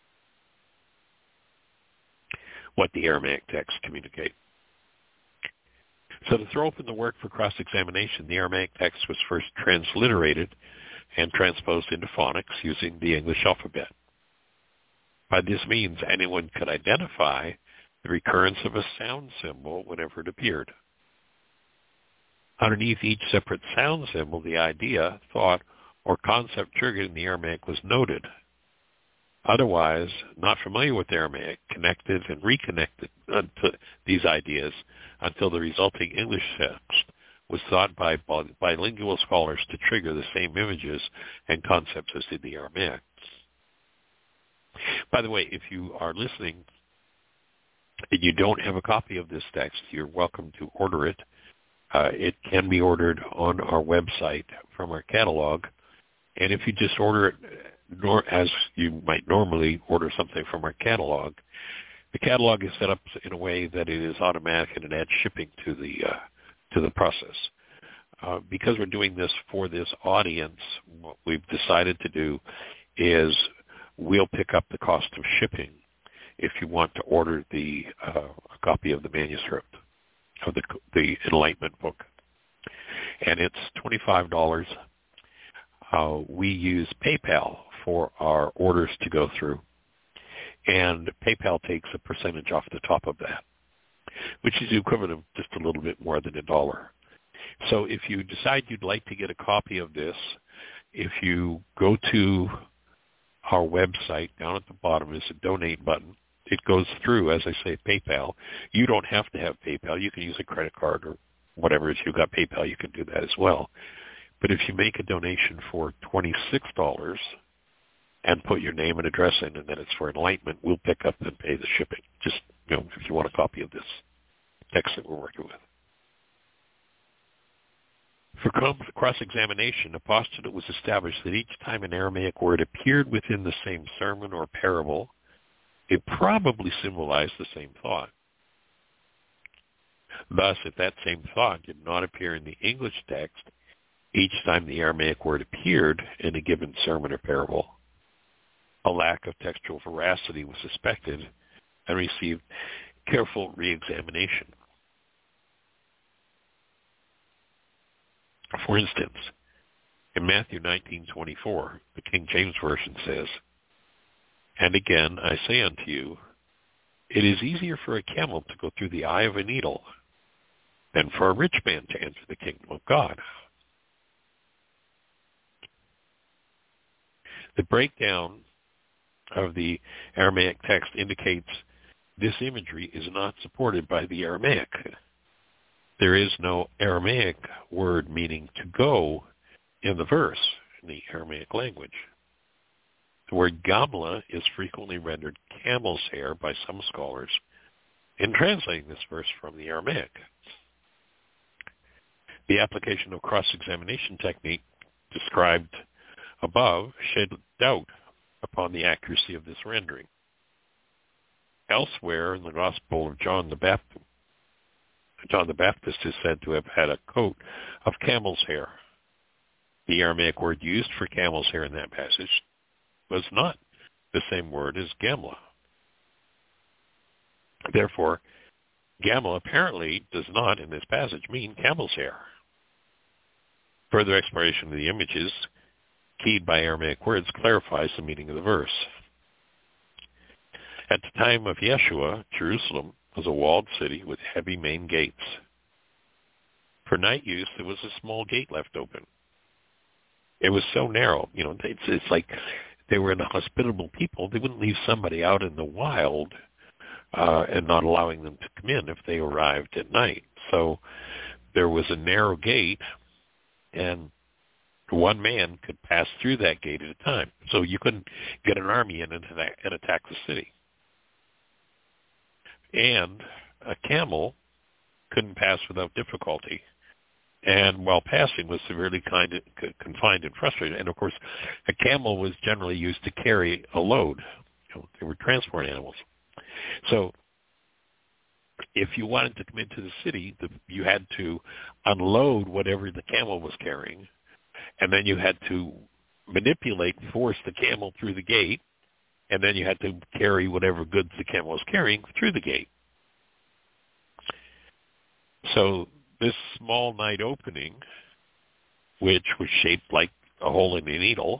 [SPEAKER 5] what the Aramaic texts communicate. So to throw open the work for cross-examination, the Aramaic text was first transliterated and transposed into phonics using the English alphabet. By this means, anyone could identify the recurrence of a sound symbol whenever it appeared. Underneath each separate sound symbol, the idea, thought, or concept triggered in the Aramaic was noted. Otherwise, not familiar with Aramaic, connected and reconnected to these ideas until the resulting English text was thought by bilingual scholars to trigger the same images and concepts as did the Aramaic. By the way, if you are listening and you don't have a copy of this text, you're welcome to order it. Uh, it can be ordered on our website from our catalog. And if you just order it nor, as you might normally order something from our catalog, the catalog is set up in a way that it is automatic and it adds shipping to the uh, to the process. Uh, because we're doing this for this audience, what we've decided to do is we'll pick up the cost of shipping if you want to order the uh, a copy of the manuscript of the the Enlightenment book, and it's twenty-five dollars. Uh, we use PayPal for our orders to go through, and PayPal takes a percentage off the top of that, which is the equivalent of just a little bit more than a dollar. So if you decide you'd like to get a copy of this, if you go to our website, down at the bottom is a donate button. It goes through, as I say, PayPal. You don't have to have PayPal. You can use a credit card or whatever. If you've got PayPal, you can do that as well. But if you make a donation for twenty-six dollars and put your name and address in, and then it's for Enlightenment, we'll pick up and pay the shipping. Just, you know, if you want a copy of this text that we're working with. For cross-examination, a postulate was established that each time an Aramaic word appeared within the same sermon or parable, it probably symbolized the same thought. Thus, if that same thought did not appear in the English text each time the Aramaic word appeared in a given sermon or parable, a lack of textual veracity was suspected and received careful re-examination. For instance, in Matthew nineteen twenty-four, the King James Version says, "And again I say unto you, it is easier for a camel to go through the eye of a needle than for a rich man to enter the kingdom of God." The breakdown of the Aramaic text indicates this imagery is not supported by the Aramaic. There is no Aramaic word meaning to go in the verse in the Aramaic language. The word gamla is frequently rendered camel's hair by some scholars in translating this verse from the Aramaic. The application of cross-examination technique described above shed doubt upon the accuracy of this rendering. Elsewhere in the Gospel of John the Baptist, John the Baptist is said to have had a coat of camel's hair. The Aramaic word used for camel's hair in that passage was not the same word as gamla. Therefore, gamla apparently does not, in this passage, mean camel's hair. Further exploration of the images keyed by Aramaic words clarifies the meaning of the verse. At the time of Yeshua, Jerusalem was a walled city with heavy main gates. For night use, there was a small gate left open. It was so narrow, you know, it's, it's like they were an hospitable people. They wouldn't leave somebody out in the wild uh, and not allowing them to come in if they arrived at night. So there was a narrow gate, and one man could pass through that gate at a time. So you couldn't get an army in and, and attack the city. And a camel couldn't pass without difficulty, and while passing was severely kind of, confined and frustrated. And, of course, a camel was generally used to carry a load. You know, they were transport animals. So if you wanted to come into the city, the, you had to unload whatever the camel was carrying, and then you had to manipulate, force the camel through the gate, and then you had to carry whatever goods the camel was carrying through the gate. So this small night opening, which was shaped like a hole in a needle,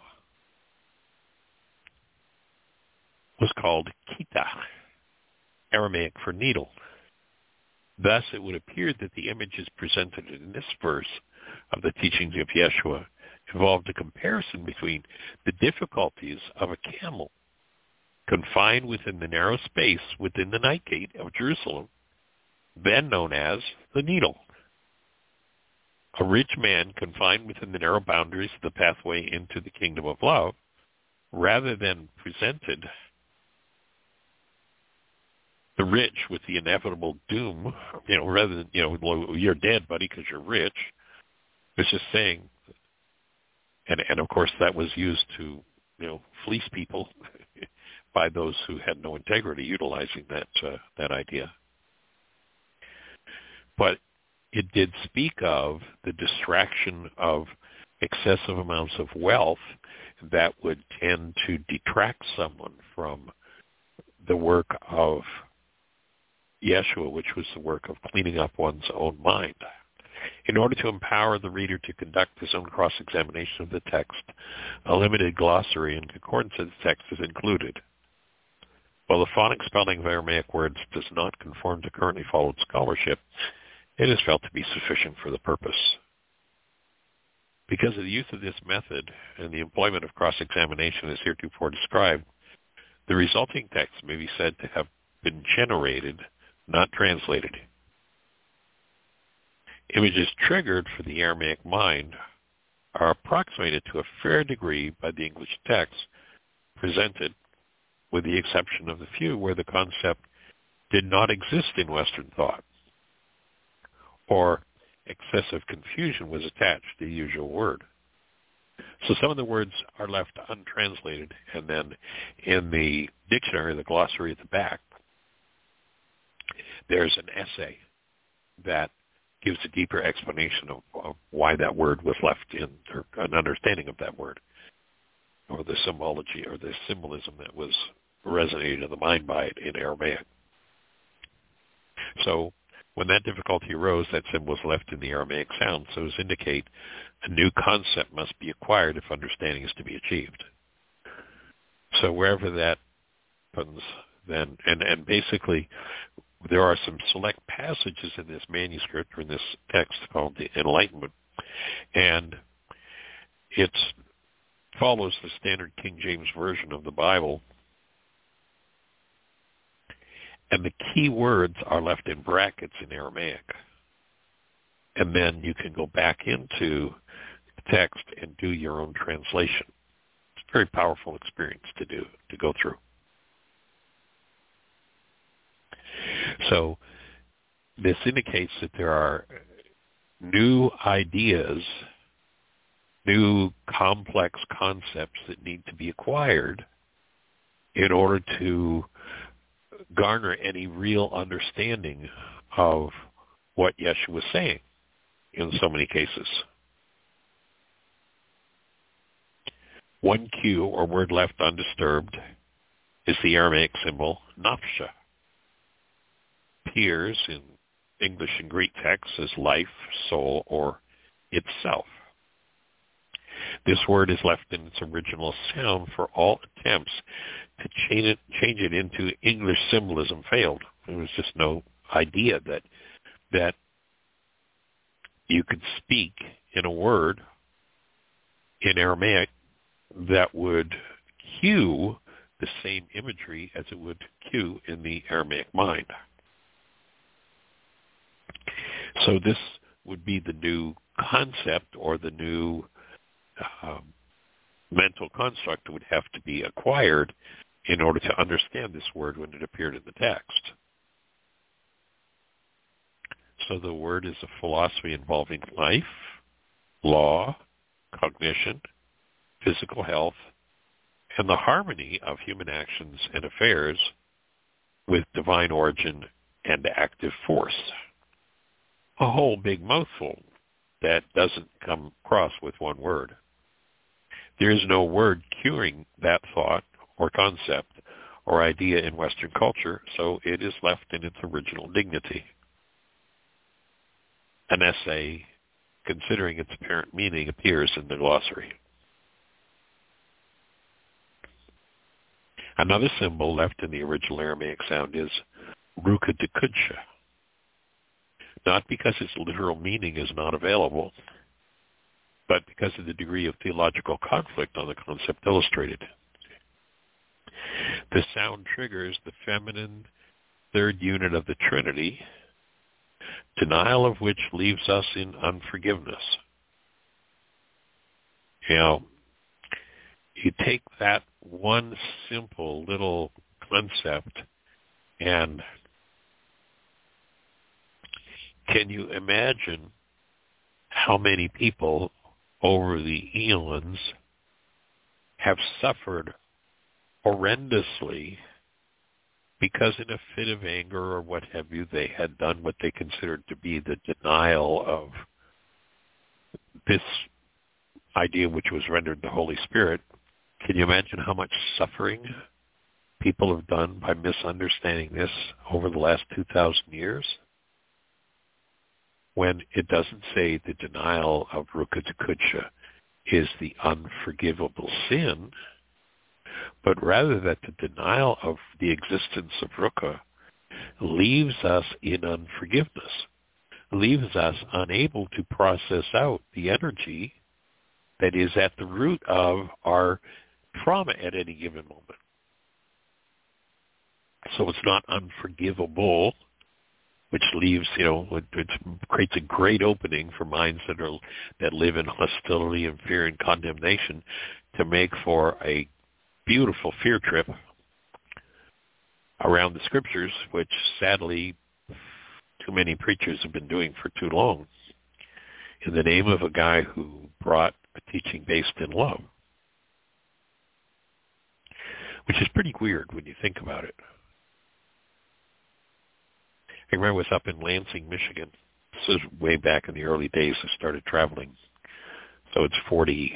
[SPEAKER 5] was called kita, Aramaic for needle. Thus, it would appear that the images presented in this verse of the teachings of Yeshua involved a comparison between the difficulties of a camel confined within the narrow space within the night gate of Jerusalem, then known as the needle. A rich man confined within the narrow boundaries of the pathway into the kingdom of love, rather than presented the rich with the inevitable doom, you know, rather than, you know, you're dead, buddy, because you're rich. It's just saying, and, and of course that was used to, you know, fleece people by those who had no integrity, utilizing that uh, that idea. But it did speak of the distraction of excessive amounts of wealth that would tend to detract someone from the work of Yeshua, which was the work of cleaning up one's own mind. In order to empower the reader to conduct his own cross-examination of the text, a limited glossary and concordance of the text is included. While the phonic spelling of Aramaic words does not conform to currently followed scholarship, it is felt to be sufficient for the purpose. Because of the use of this method and the employment of cross-examination as heretofore described, the resulting text may be said to have been generated, not translated. Images triggered for the Aramaic mind are approximated to a fair degree by the English text presented, with the exception of the few where the concept did not exist in Western thought, or excessive confusion was attached to the usual word. So some of the words are left untranslated, and then in the dictionary, the glossary at the back, there's an essay that gives a deeper explanation of, of why that word was left in, or an understanding of that word, or the symbology or the symbolism that was resonated in the mind by it in Aramaic. So when that difficulty arose, that symbol was left in the Aramaic sound, so as to indicate a new concept must be acquired if understanding is to be achieved. So wherever that happens, then, and, and basically there are some select passages in this manuscript or in this text called the Enlightenment, and it follows the standard King James Version of the Bible, and the key words are left in brackets in Aramaic. And then you can go back into the text and do your own translation. It's a very powerful experience to do, to go through. So this indicates that there are new ideas, new complex concepts that need to be acquired in order to garner any real understanding of what Yeshua was saying in so many cases. One cue or word left undisturbed is the Aramaic symbol nafsha. Appears in English and Greek texts as life, soul, or itself. This word is left in its original sound, for all attempts to change it, change it into English symbolism failed. There was just no idea that that you could speak in a word in Aramaic that would cue the same imagery as it would cue in the Aramaic mind. So this would be the new concept or the new um, mental construct that would have to be acquired in order to understand this word when it appeared in the text. of the word is a philosophy involving life, law, cognition, physical health, and the harmony of human actions and affairs with divine origin and active force. A whole big mouthful that doesn't come across with one word. There is no word curing that thought or concept or idea in Western culture, so it is left in its original dignity. An essay considering its apparent meaning appears in the glossary. Another symbol left in the original Aramaic sound is Ruka de Kudsha, not because its literal meaning is not available, but because of the degree of theological conflict on the concept illustrated. The sound triggers the feminine third unit of the Trinity, denial of which leaves us in unforgiveness. You know, you take that one simple little concept and can you imagine how many people over the eons have suffered horrendously because in a fit of anger or what have you, they had done what they considered to be the denial of this idea which was rendered the Holy Spirit. Can you imagine how much suffering people have done by misunderstanding this over the last two thousand years? When it doesn't say the denial of Ruka de Kudsha is the unforgivable sin, but rather that the denial of the existence of Ruka leaves us in unforgiveness, leaves us unable to process out the energy that is at the root of our trauma at any given moment. So it's not unforgivable, which leaves, you know, it, it creates a great opening for minds that are that live in hostility and fear and condemnation to make for a beautiful fear trip around the scriptures, which sadly too many preachers have been doing for too long, in the name of a guy who brought a teaching based in love, which is pretty weird when you think about it. I remember I was up in Lansing, Michigan. This is way back in the early days I started traveling. So it's forty,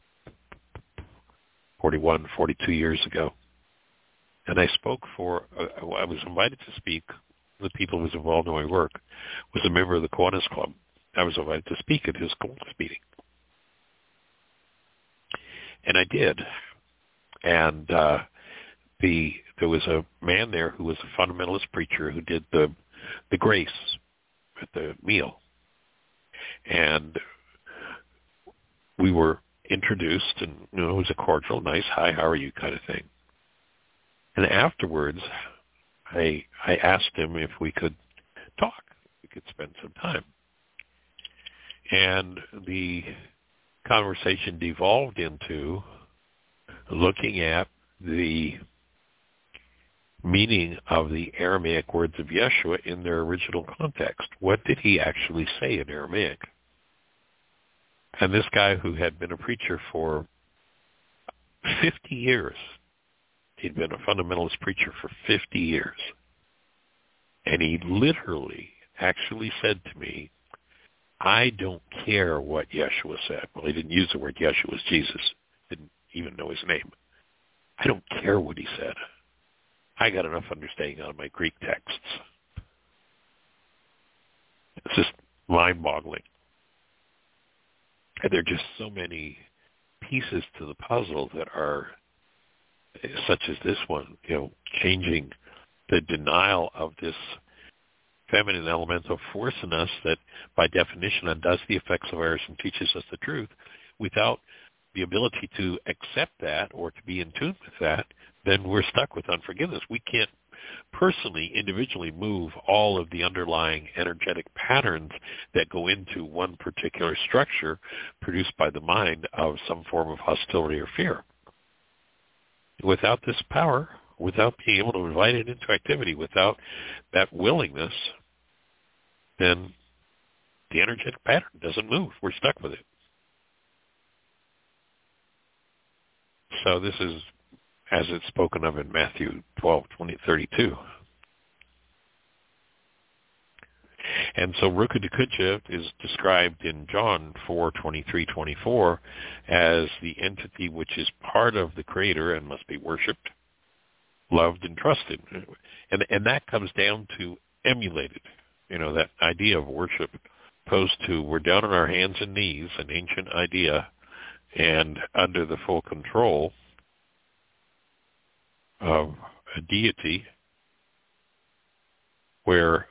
[SPEAKER 5] forty-one, forty-two years ago. And I spoke for, uh, I was invited to speak. The people who was involved in my work was a member of the Kiwanis Club. I was invited to speak at his Kiwanis meeting. And I did. And uh, the there was a man there who was a fundamentalist preacher who did the the grace at the meal. And we were introduced, and you know, it was a cordial, nice, hi, how are you kind of thing. And afterwards, I I asked him if we could talk, we could spend some time. And the conversation devolved into looking at the meaning of the Aramaic words of Yeshua in their original context. What did he actually say in Aramaic? And this guy who had been a preacher for fifty years, he'd been a fundamentalist preacher for fifty years, and he literally actually said to me, I don't care what Yeshua said. Well, he didn't use the word Yeshua, it was Jesus. Didn't even know his name. I don't care what he said. I got enough understanding out of my Greek texts. It's just mind-boggling. And there are just so many pieces to the puzzle that are, such as this one, you know, changing the denial of this feminine elemental force in us that by definition undoes the effects of ours and teaches us the truth. Without the ability to accept that or to be in tune with that, then we're stuck with unforgiveness. We can't personally, individually move all of the underlying energetic patterns that go into one particular structure produced by the mind of some form of hostility or fear. Without this power, without being able to invite it into activity, without that willingness, then the energetic pattern doesn't move. We're stuck with it. So this is as it's spoken of in Matthew twelve, twenty, thirty-two. And so Ruka Dakucha is described in John four, twenty-three, twenty-four as the entity which is part of the Creator and must be worshipped, loved, and trusted. And, and that comes down to emulated, you know, that idea of worship opposed to we're down on our hands and knees, an ancient idea, and under the full control of a deity where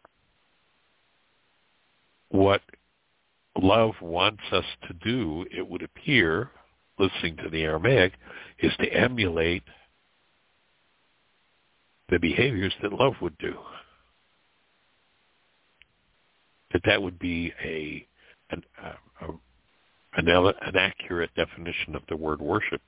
[SPEAKER 5] what love wants us to do, it would appear, listening to the Aramaic, is to emulate the behaviors that love would do. That that would be a an, a, an, an accurate definition of the word worship.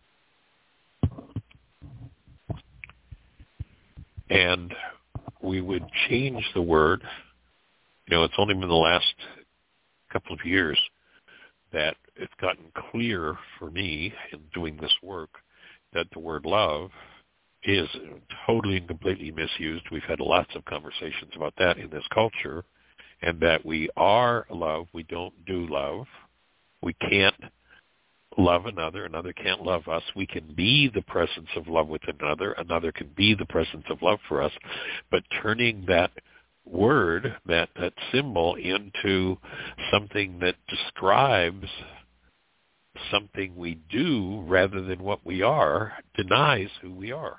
[SPEAKER 5] And we would change the word. You know, it's only been the last couple of years that it's gotten clear for me in doing this work that the word love is totally and completely misused. We've had lots of conversations about that in this culture, and that we are love. We don't do love. We can't love another. Another can't love us. We can be the presence of love with another. Another can be the presence of love for us. But turning that word, that, that symbol, into something that describes something we do rather than what we are, denies who we are.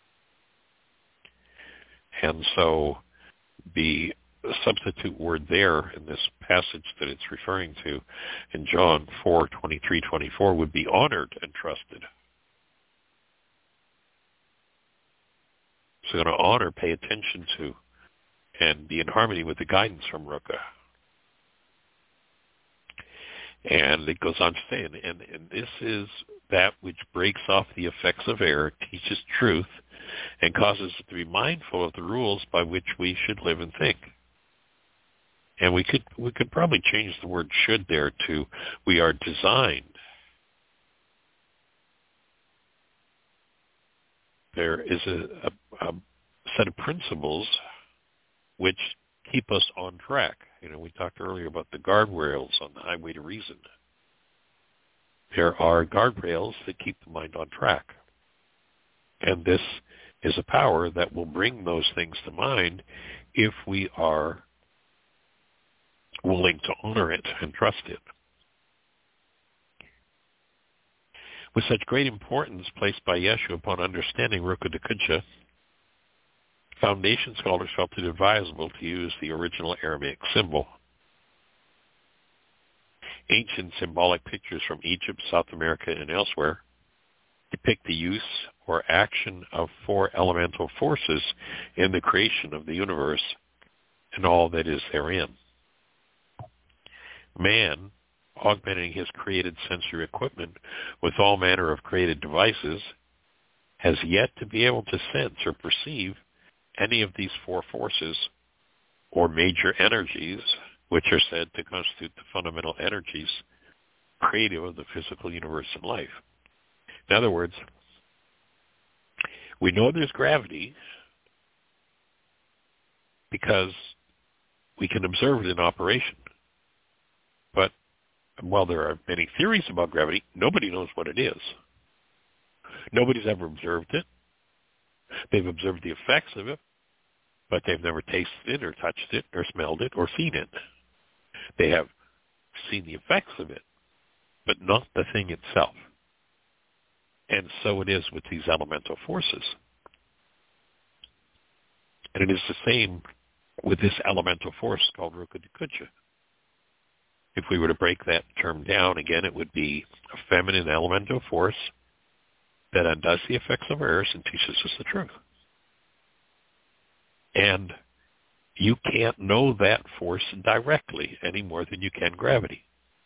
[SPEAKER 5] And so the substitute word there in this passage that it's referring to in John four, twenty-three, twenty-four would be honored and trusted. So going to honor, pay attention to, and be in harmony with the guidance from Ruka. And it goes on to say, and, and, and this is that which breaks off the effects of error, teaches truth, and causes us to be mindful of the rules by which we should live and think. And we could we could probably change the word should there to we are designed. There is a, a, a set of principles which keep us on track. You know, we talked earlier about the guardrails on the highway to reason. There are guardrails that keep the mind on track. And this is a power that will bring those things to mind if we are willing to honor it and trust it. With such great importance placed by Yeshua upon understanding Ruka Dakucha, Foundation scholars felt it advisable to use the original Aramaic symbol. Ancient symbolic pictures from Egypt, South America, and elsewhere depict the use or action of four elemental forces in the creation of the universe and all that is therein. Man, augmenting his created sensory equipment with all manner of created devices, has yet to be able to sense or perceive any of these four forces or major energies, which are said to constitute the fundamental energies creative of the physical universe and life. In other words, we know there's gravity because we can observe it in operation. But while there are many theories about gravity, nobody knows what it is. Nobody's ever observed it. They've observed the effects of it, but they've never tasted it or touched it or smelled it or seen it. They have seen the effects of it, but not the thing itself. And so it is with these elemental forces. And it is the same with this elemental force called Ruka Dakucha. If we were to break that term down, again, it would be a feminine elemental force that undoes the effects of errors and teaches us the truth. And you can't know that force directly any more than you can gravity.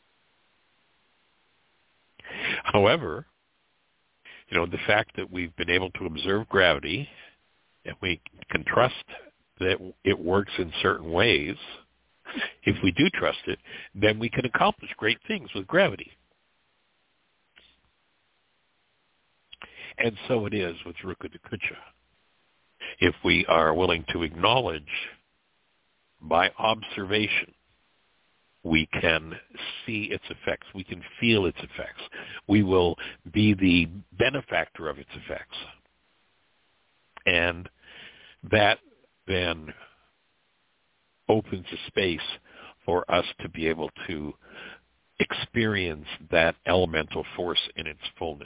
[SPEAKER 5] However, you know, the fact that we've been able to observe gravity and we can trust that it works in certain ways If we do trust it, then we can accomplish great things with gravity. And so it is with Rukudakucha. If we are willing to acknowledge by observation, we can see its effects. We can feel its effects. We will be the benefactor of its effects. And that then opens a space for us to be able to experience that elemental force in its fullness.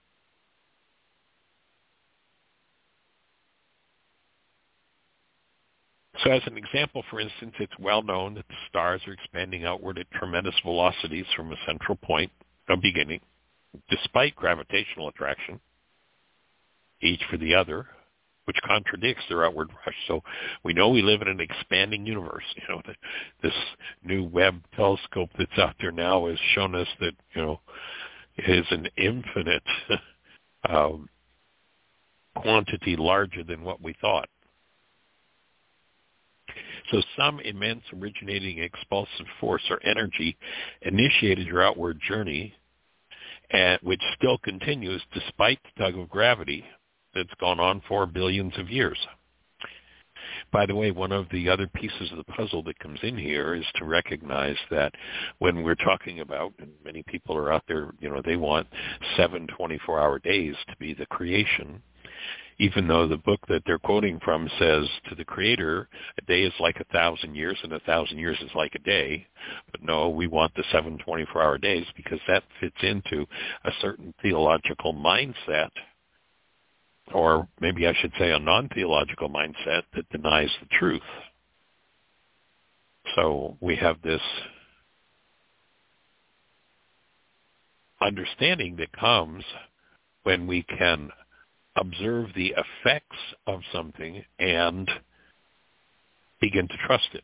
[SPEAKER 5] So as an example, for instance, it's well known that the stars are expanding outward at tremendous velocities from a central point of beginning, despite gravitational attraction, each for the other, which contradicts their outward rush. So we know we live in an expanding universe. You know, the, this new Webb telescope that's out there now has shown us that, you know, it is an infinite um, quantity larger than what we thought. So some immense originating expulsive force or energy initiated your outward journey, and which still continues despite the tug of gravity that's gone on for billions of years. By the way, one of the other pieces of the puzzle that comes in here is to recognize that when we're talking about, and many people are out there, you know, they want seven twenty-four hour days to be the creation, even though the book that they're quoting from says to the Creator, a day is like a thousand years and a thousand years is like a day. But no, we want the seven twenty-four hour days because that fits into a certain theological mindset, or maybe I should say a non-theological mindset that denies the truth. So we have this understanding that comes when we can observe the effects of something and begin to trust it.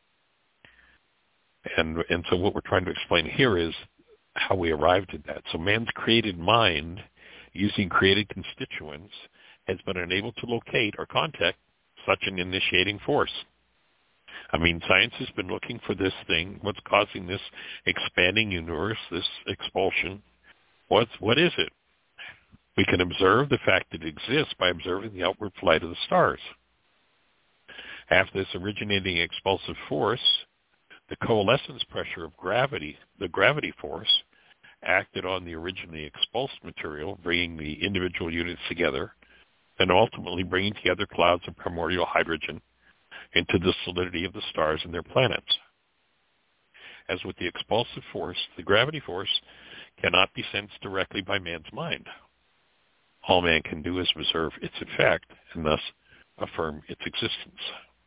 [SPEAKER 5] And and so what we're trying to explain here is how we arrived at that. So man's created mind, using created constituents, has been unable to locate or contact such an initiating force. I mean, science has been looking for this thing. What's causing this expanding universe, this expulsion? What's, what is it? We can observe the fact that it exists by observing the outward flight of the stars. After this originating expulsive force, the coalescence pressure of gravity, the gravity force, acted on the originally expulsed material, bringing the individual units together, and ultimately bringing together clouds of primordial hydrogen into the solidity of the stars and their planets. As with the expulsive force, the gravity force cannot be sensed directly by man's mind. All man can do is observe its effect and thus affirm its existence.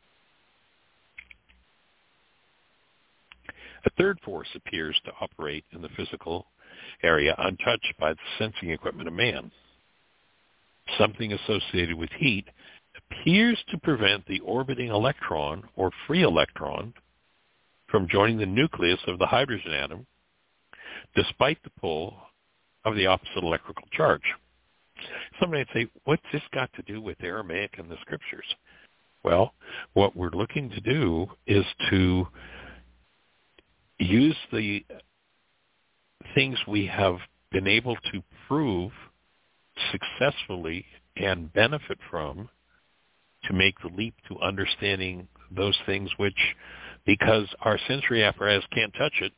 [SPEAKER 5] A third force appears to operate in the physical area untouched by the sensing equipment of man. Something associated with heat appears to prevent the orbiting electron or free electron from joining the nucleus of the hydrogen atom, despite the pull of the opposite electrical charge. Somebody might say, what's this got to do with Aramaic and the scriptures? Well, what we're looking to do is to use the things we have been able to prove successfully and benefit from to make the leap to understanding those things which, because our sensory apparatus can't touch it,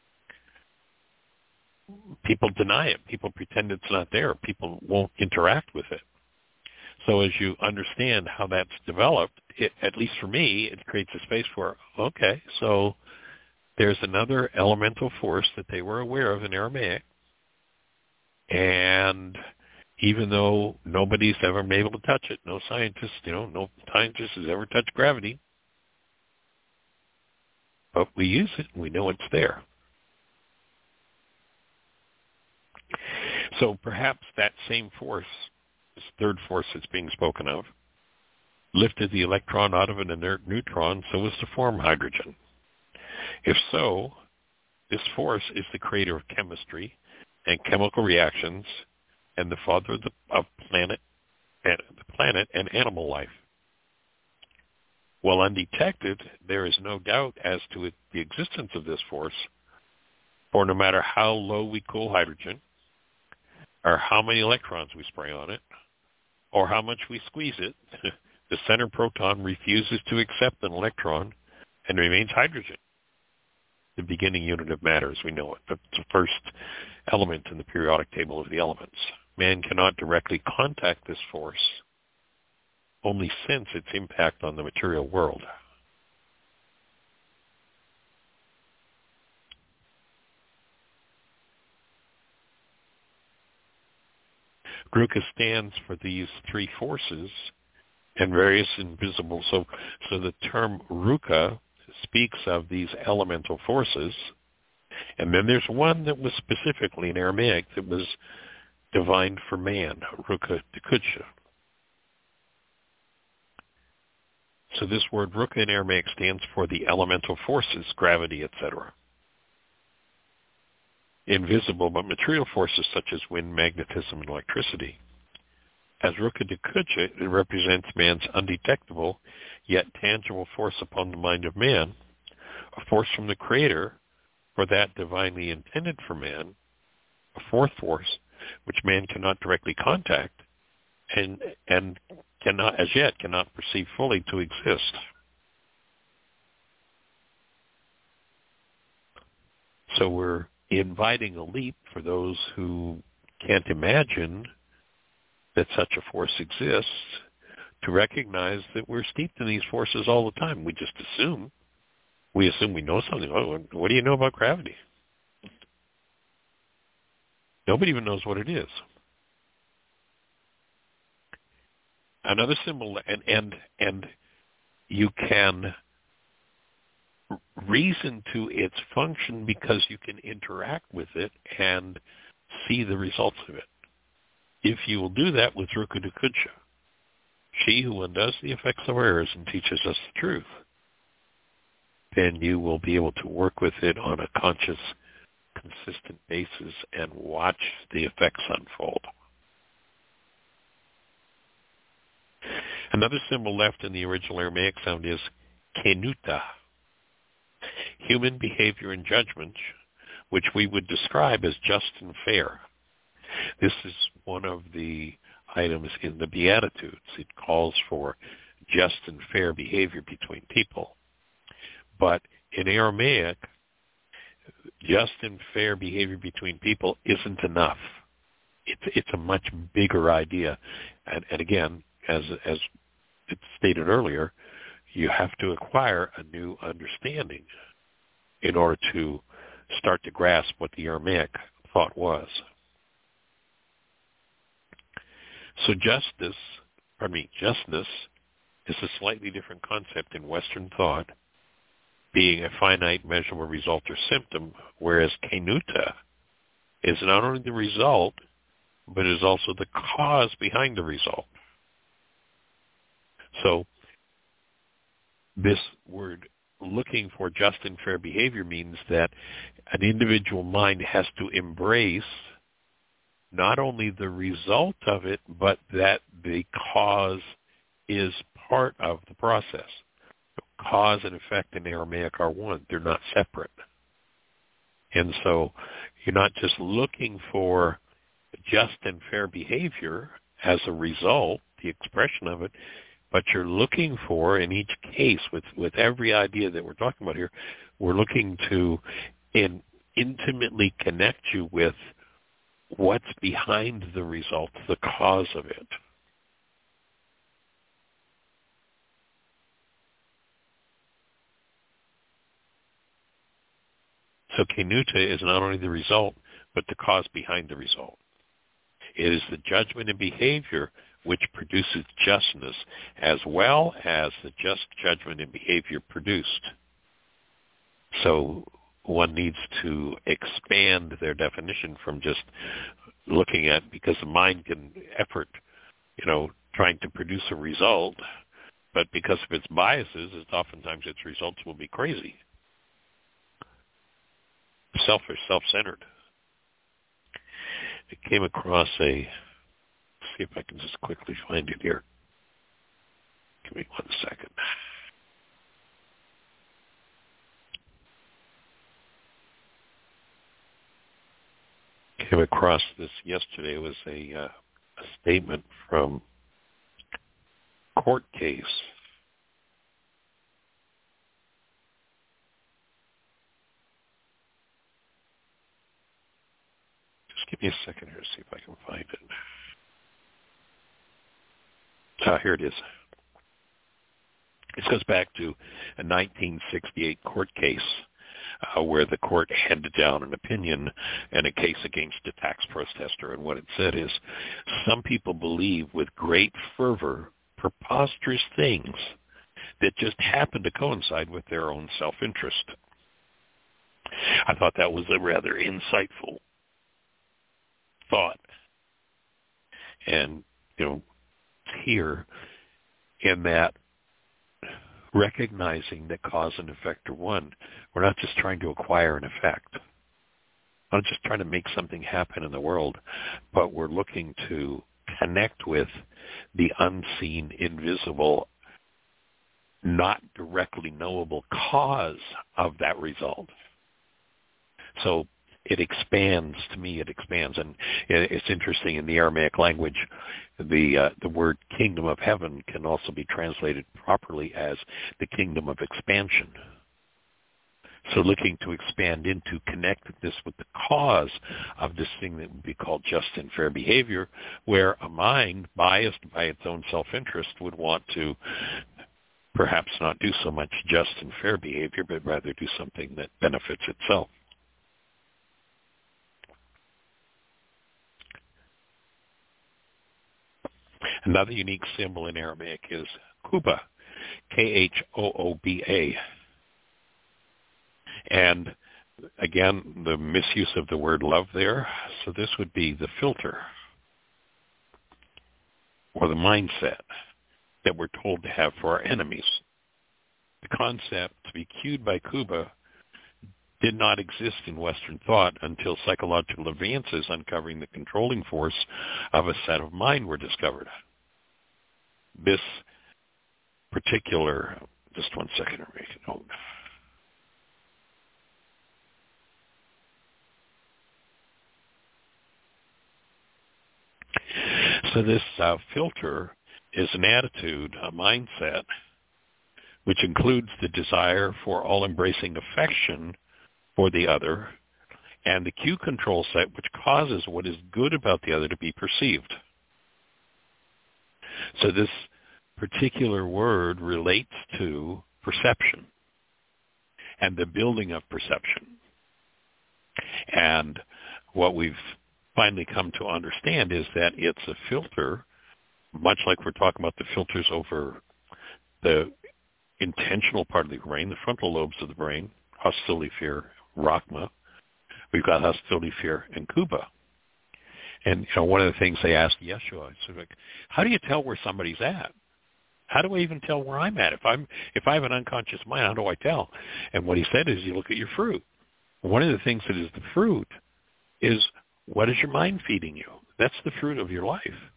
[SPEAKER 5] people deny it. People pretend it's not there. People won't interact with it. So as you understand how that's developed, it, at least for me, it creates a space for, okay, so there's another elemental force that they were aware of in Aramaic, and even though nobody's ever been able to touch it, no scientist, you know, no scientist has ever touched gravity, but we use it and we know it's there. So perhaps that same force, this third force that's being spoken of, lifted the electron out of an inert neutron so as to form hydrogen. If so, this force is the creator of chemistry and chemical reactions and the father of the of planet and the planet and animal life. While undetected, there is no doubt as to it, the existence of this force, for no matter how low we cool hydrogen, or how many electrons we spray on it, or how much we squeeze it, the center proton refuses to accept an electron and remains hydrogen, the beginning unit of matter as we know it. That's the first element in the periodic table of the elements. Man cannot directly contact this force, only sense its impact on the material world. Ruka stands for these three forces and various invisible. So, so the term Ruka speaks of these elemental forces. And then there's one that was specifically in Aramaic that was divined for man, Ruka Dekudsha. So this word Ruka in Aramaic stands for the elemental forces, gravity, et cetera. Invisible but material forces such as wind, magnetism, and electricity. As Ruka Dekudsha, it represents man's undetectable yet tangible force upon the mind of man, a force from the Creator for that divinely intended for man, a fourth force which man cannot directly contact and and cannot as yet cannot perceive fully to exist. So we're inviting a leap for those who can't imagine that such a force exists, to recognize that we're steeped in these forces all the time. We just assume. We assume we know something. Oh, what do you know about gravity? Nobody even knows what it is. Another symbol, and and and you can reason to its function because you can interact with it and see the results of it. If you will do that with Ruka Dekudsha, she who undoes the effects of errors and teaches us the truth, then you will be able to work with it on a conscious, consistent basis and watch the effects unfold. Another symbol left in the original Aramaic sound is kenuta, human behavior and judgment, which we would describe as just and fair. This is one of the items in the Beatitudes. It calls for just and fair behavior between people. But in Aramaic, just and fair behavior between people isn't enough. It's, it's a much bigger idea. And, and again, as, as it's stated earlier, you have to acquire a new understanding in order to start to grasp what the Aramaic thought was. So justice, pardon me, justness is a slightly different concept in Western thought, being a finite, measurable result or symptom, whereas kenuta is not only the result, but is also the cause behind the result. So this word looking for just and fair behavior means that an individual mind has to embrace not only the result of it, but that the cause is part of the process. Cause and effect in Aramaic are one. They're not separate. And so you're not just looking for just and fair behavior as a result, the expression of it, but you're looking for, in each case, with, with every idea that we're talking about here, we're looking to in, intimately connect you with what's behind the result, the cause of it. So kenuta is not only the result, but the cause behind the result. It is the judgment and behavior which produces justness, as well as the just judgment and behavior produced. So one needs to expand their definition from just looking at, because the mind can effort, you know, trying to produce a result, but because of its biases, it's oftentimes its results will be crazy. Selfish, self-centered. I came across a, see if I can just quickly find it here. Give me one second. came across this yesterday. It was a, uh, a statement from a court case. Just give me a second here to see if I can find it. Ah, here it is. This goes back to a nineteen sixty-eight court case uh, where the court handed down an opinion in a case against a tax protester. And what it said is, some people believe with great fervor preposterous things that just happen to coincide with their own self-interest. I thought that was a rather insightful thought. And, you know, here in that recognizing that cause and effect are one, we're not just trying to acquire an effect. We're not just trying to make something happen in the world, but we're looking to connect with the unseen, invisible, not directly knowable cause of that result. So it expands, to me it expands. And it's interesting, in the Aramaic language, the uh, the word kingdom of heaven can also be translated properly as the kingdom of expansion. So looking to expand into connectedness with the cause of this thing that would be called just and fair behavior, where a mind biased by its own self-interest would want to perhaps not do so much just and fair behavior, but rather do something that benefits itself. Another unique symbol in Aramaic is Khuba, K H O O B A. And again, the misuse of the word love there, so this would be the filter or the mindset that we're told to have for our enemies. The concept to be cued by Khuba did not exist in Western thought until psychological advances uncovering the controlling force of a set of mind were discovered. This particular, just one second, I'll make a note. So this uh, filter is an attitude, a mindset, which includes the desire for all-embracing affection for the other, and the cue control set, which causes what is good about the other to be perceived. So this particular word relates to perception and the building of perception. And what we've finally come to understand is that it's a filter, much like we're talking about the filters over the intentional part of the brain, the frontal lobes of the brain, hostility, fear, Rachma. We've got hostility, fear, and Khuba. And you know, one of the things they asked Yeshua, is like, how do you tell where somebody's at? How do I even tell where I'm at? If I'm if I have an unconscious mind, how do I tell? And what he said is, you look at your fruit. One of the things that is the fruit is, what is your mind feeding you? That's the fruit of your life.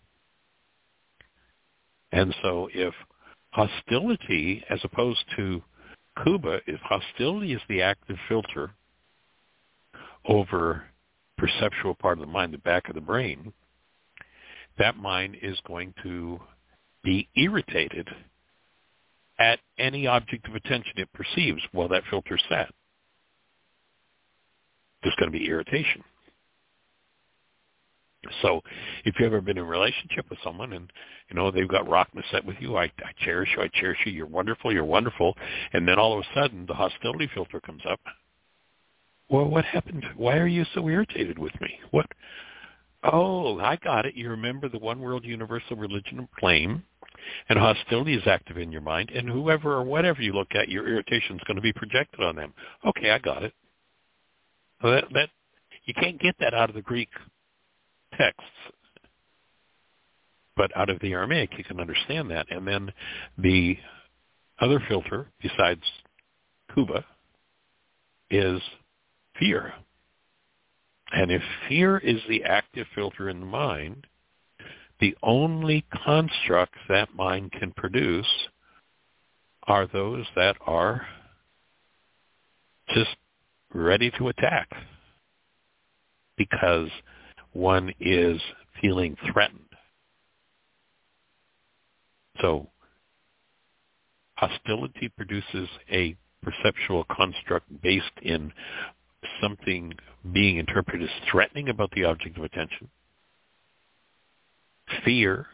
[SPEAKER 5] And so if hostility, as opposed to Khuba, if hostility is the active filter over perceptual part of the mind, the back of the brain, that mind is going to be irritated at any object of attention it perceives while that filter's set. There's going to be irritation. So if you've ever been in a relationship with someone and, you know, they've got Rachma set with you, I, I cherish you, I cherish you, you're wonderful, you're wonderful, and then all of a sudden the hostility filter comes up. Well, what happened? Why are you so irritated with me? What? Oh, I got it. You remember the one world universal religion claim, and hostility is active in your mind, and whoever or whatever you look at, your irritation is going to be projected on them. Okay, I got it. Well, that, that you can't get that out of the Greek texts, but out of the Aramaic you can understand that. And then the other filter besides Khuba is fear. And if fear is the active filter in the mind, the only constructs that mind can produce are those that are just ready to attack. Because one is feeling threatened. So hostility produces a perceptual construct based in something being interpreted as threatening about the object of attention. Fear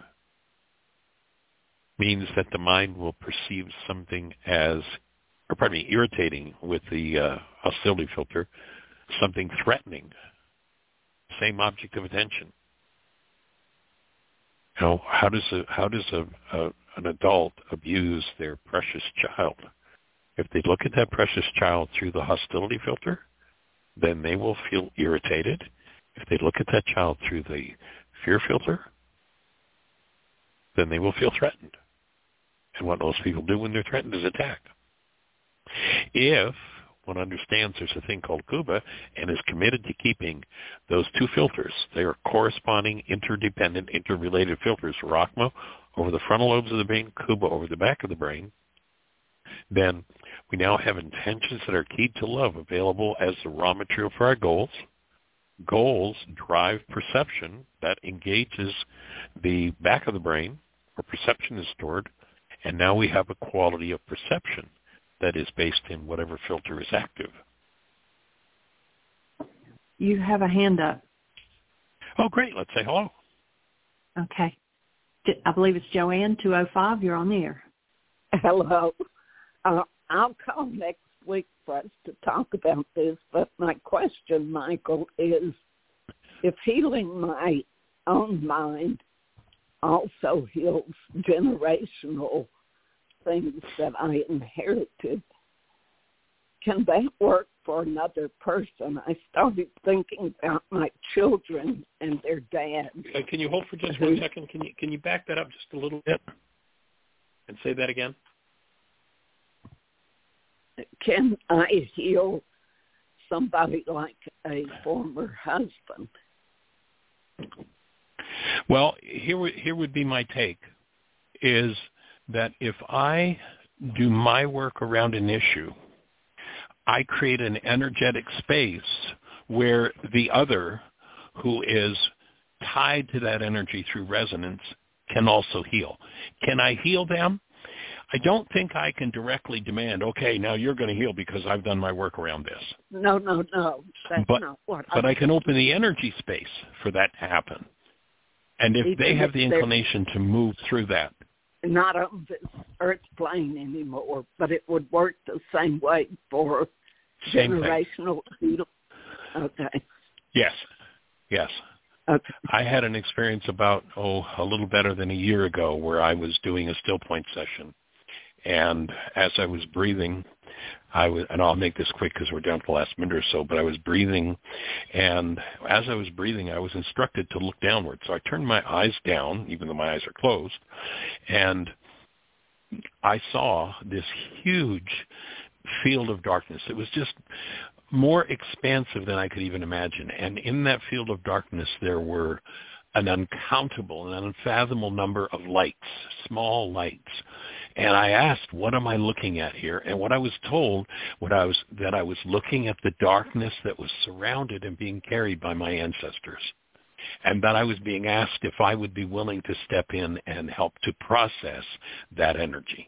[SPEAKER 5] means that the mind will perceive something as, or pardon me, irritating with the uh, hostility filter, something threatening, same object of attention. You know, how does a, how does a, a, an adult abuse their precious child? If they look at that precious child through the hostility filter, then they will feel irritated. If they look at that child through the fear filter, then they will feel threatened. And what most people do when they're threatened is attack. If one understands there's a thing called Kuba and is committed to keeping those two filters, they are corresponding, interdependent, interrelated filters, Rachma over the frontal lobes of the brain, Kuba over the back of the brain, then we now have intentions that are keyed to love available as the raw material for our goals. Goals drive perception that engages the back of the brain, where perception is stored, and now we have a quality of perception that is based in whatever filter is active.
[SPEAKER 2] You have a hand up.
[SPEAKER 5] Oh, great. Let's say hello.
[SPEAKER 2] Okay. I believe it's Joanne, two oh five. You're on the air.
[SPEAKER 6] Hello. Uh, I'll call next week for us to talk about this, but my question, Michael, is if healing my own mind also heals generational things that I inherited, can that work for another person? I started thinking about my children and their dad.
[SPEAKER 5] Uh, can you hold for just one second? Can you can you back that up just a little bit and say that again?
[SPEAKER 6] Can I heal somebody like a former husband?
[SPEAKER 5] Well, here would here would be my take, is that if I do my work around an issue, I create an energetic space where the other, who is tied to that energy through resonance, can also heal. Can I heal them? I don't think I can directly demand, okay, now you're going to heal because I've done my work around this.
[SPEAKER 6] No, no, no. That's
[SPEAKER 5] but,
[SPEAKER 6] not what
[SPEAKER 5] But
[SPEAKER 6] I,
[SPEAKER 5] I can open the energy space for that to happen. And if they have the inclination to move through that.
[SPEAKER 6] Not on this earth plane anymore, but it would work the same way for
[SPEAKER 5] same
[SPEAKER 6] generational healing. Okay.
[SPEAKER 5] Yes, yes.
[SPEAKER 6] Okay.
[SPEAKER 5] I had an experience about, oh, a little better than a year ago where I was doing a still point session. And as I was breathing, I was, and I'll make this quick because we're down to the last minute or so, but I was breathing, and as I was breathing, I was instructed to look downward. So I turned my eyes down, even though my eyes are closed, and I saw this huge field of darkness. It was just more expansive than I could even imagine. And in that field of darkness, there were an uncountable, an unfathomable number of lights, small lights. And I asked, what am I looking at here? And what I was told, what I was that I was looking at the darkness that was surrounded and being carried by my ancestors. And that I was being asked if I would be willing to step in and help to process that energy.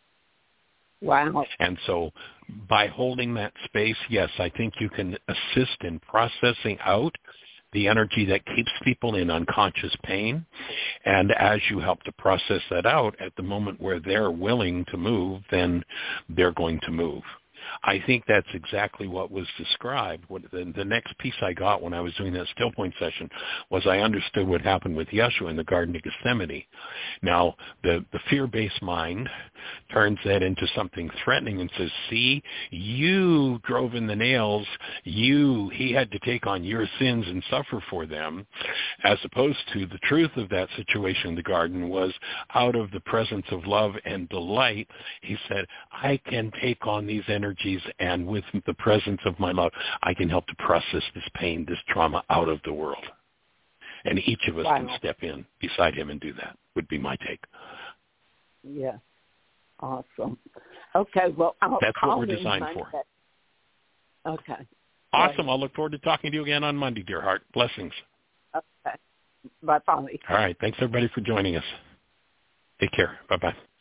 [SPEAKER 6] Wow.
[SPEAKER 5] And so by holding that space, yes, I think you can assist in processing out the energy that keeps people in unconscious pain. And as you help to process that out, at the moment where they're willing to move, then they're going to move. I think that's exactly what was described. What the, the next piece I got when I was doing that still point session was I understood what happened with Yeshua in the Garden of Gethsemane. Now, the, the fear-based mind turns that into something threatening and says, see, you drove in the nails, you, he had to take on your sins and suffer for them, as opposed to the truth of that situation in the garden was out of the presence of love and delight, he said, I can take on these energies and with the presence of my love, I can help to process this pain, this trauma out of the world. And each of us wow. can step in beside him and do that, would be my take.
[SPEAKER 6] Yeah. Awesome. Okay, well, I'll
[SPEAKER 5] That's
[SPEAKER 6] call
[SPEAKER 5] what we're designed
[SPEAKER 6] Monday.
[SPEAKER 5] for.
[SPEAKER 6] Okay.
[SPEAKER 5] Awesome.
[SPEAKER 6] Right.
[SPEAKER 5] I'll look forward to talking to you again on Monday, dear heart. Blessings.
[SPEAKER 6] Bye-bye.
[SPEAKER 5] All right. Thanks, everybody, for joining us. Take care. Bye-bye.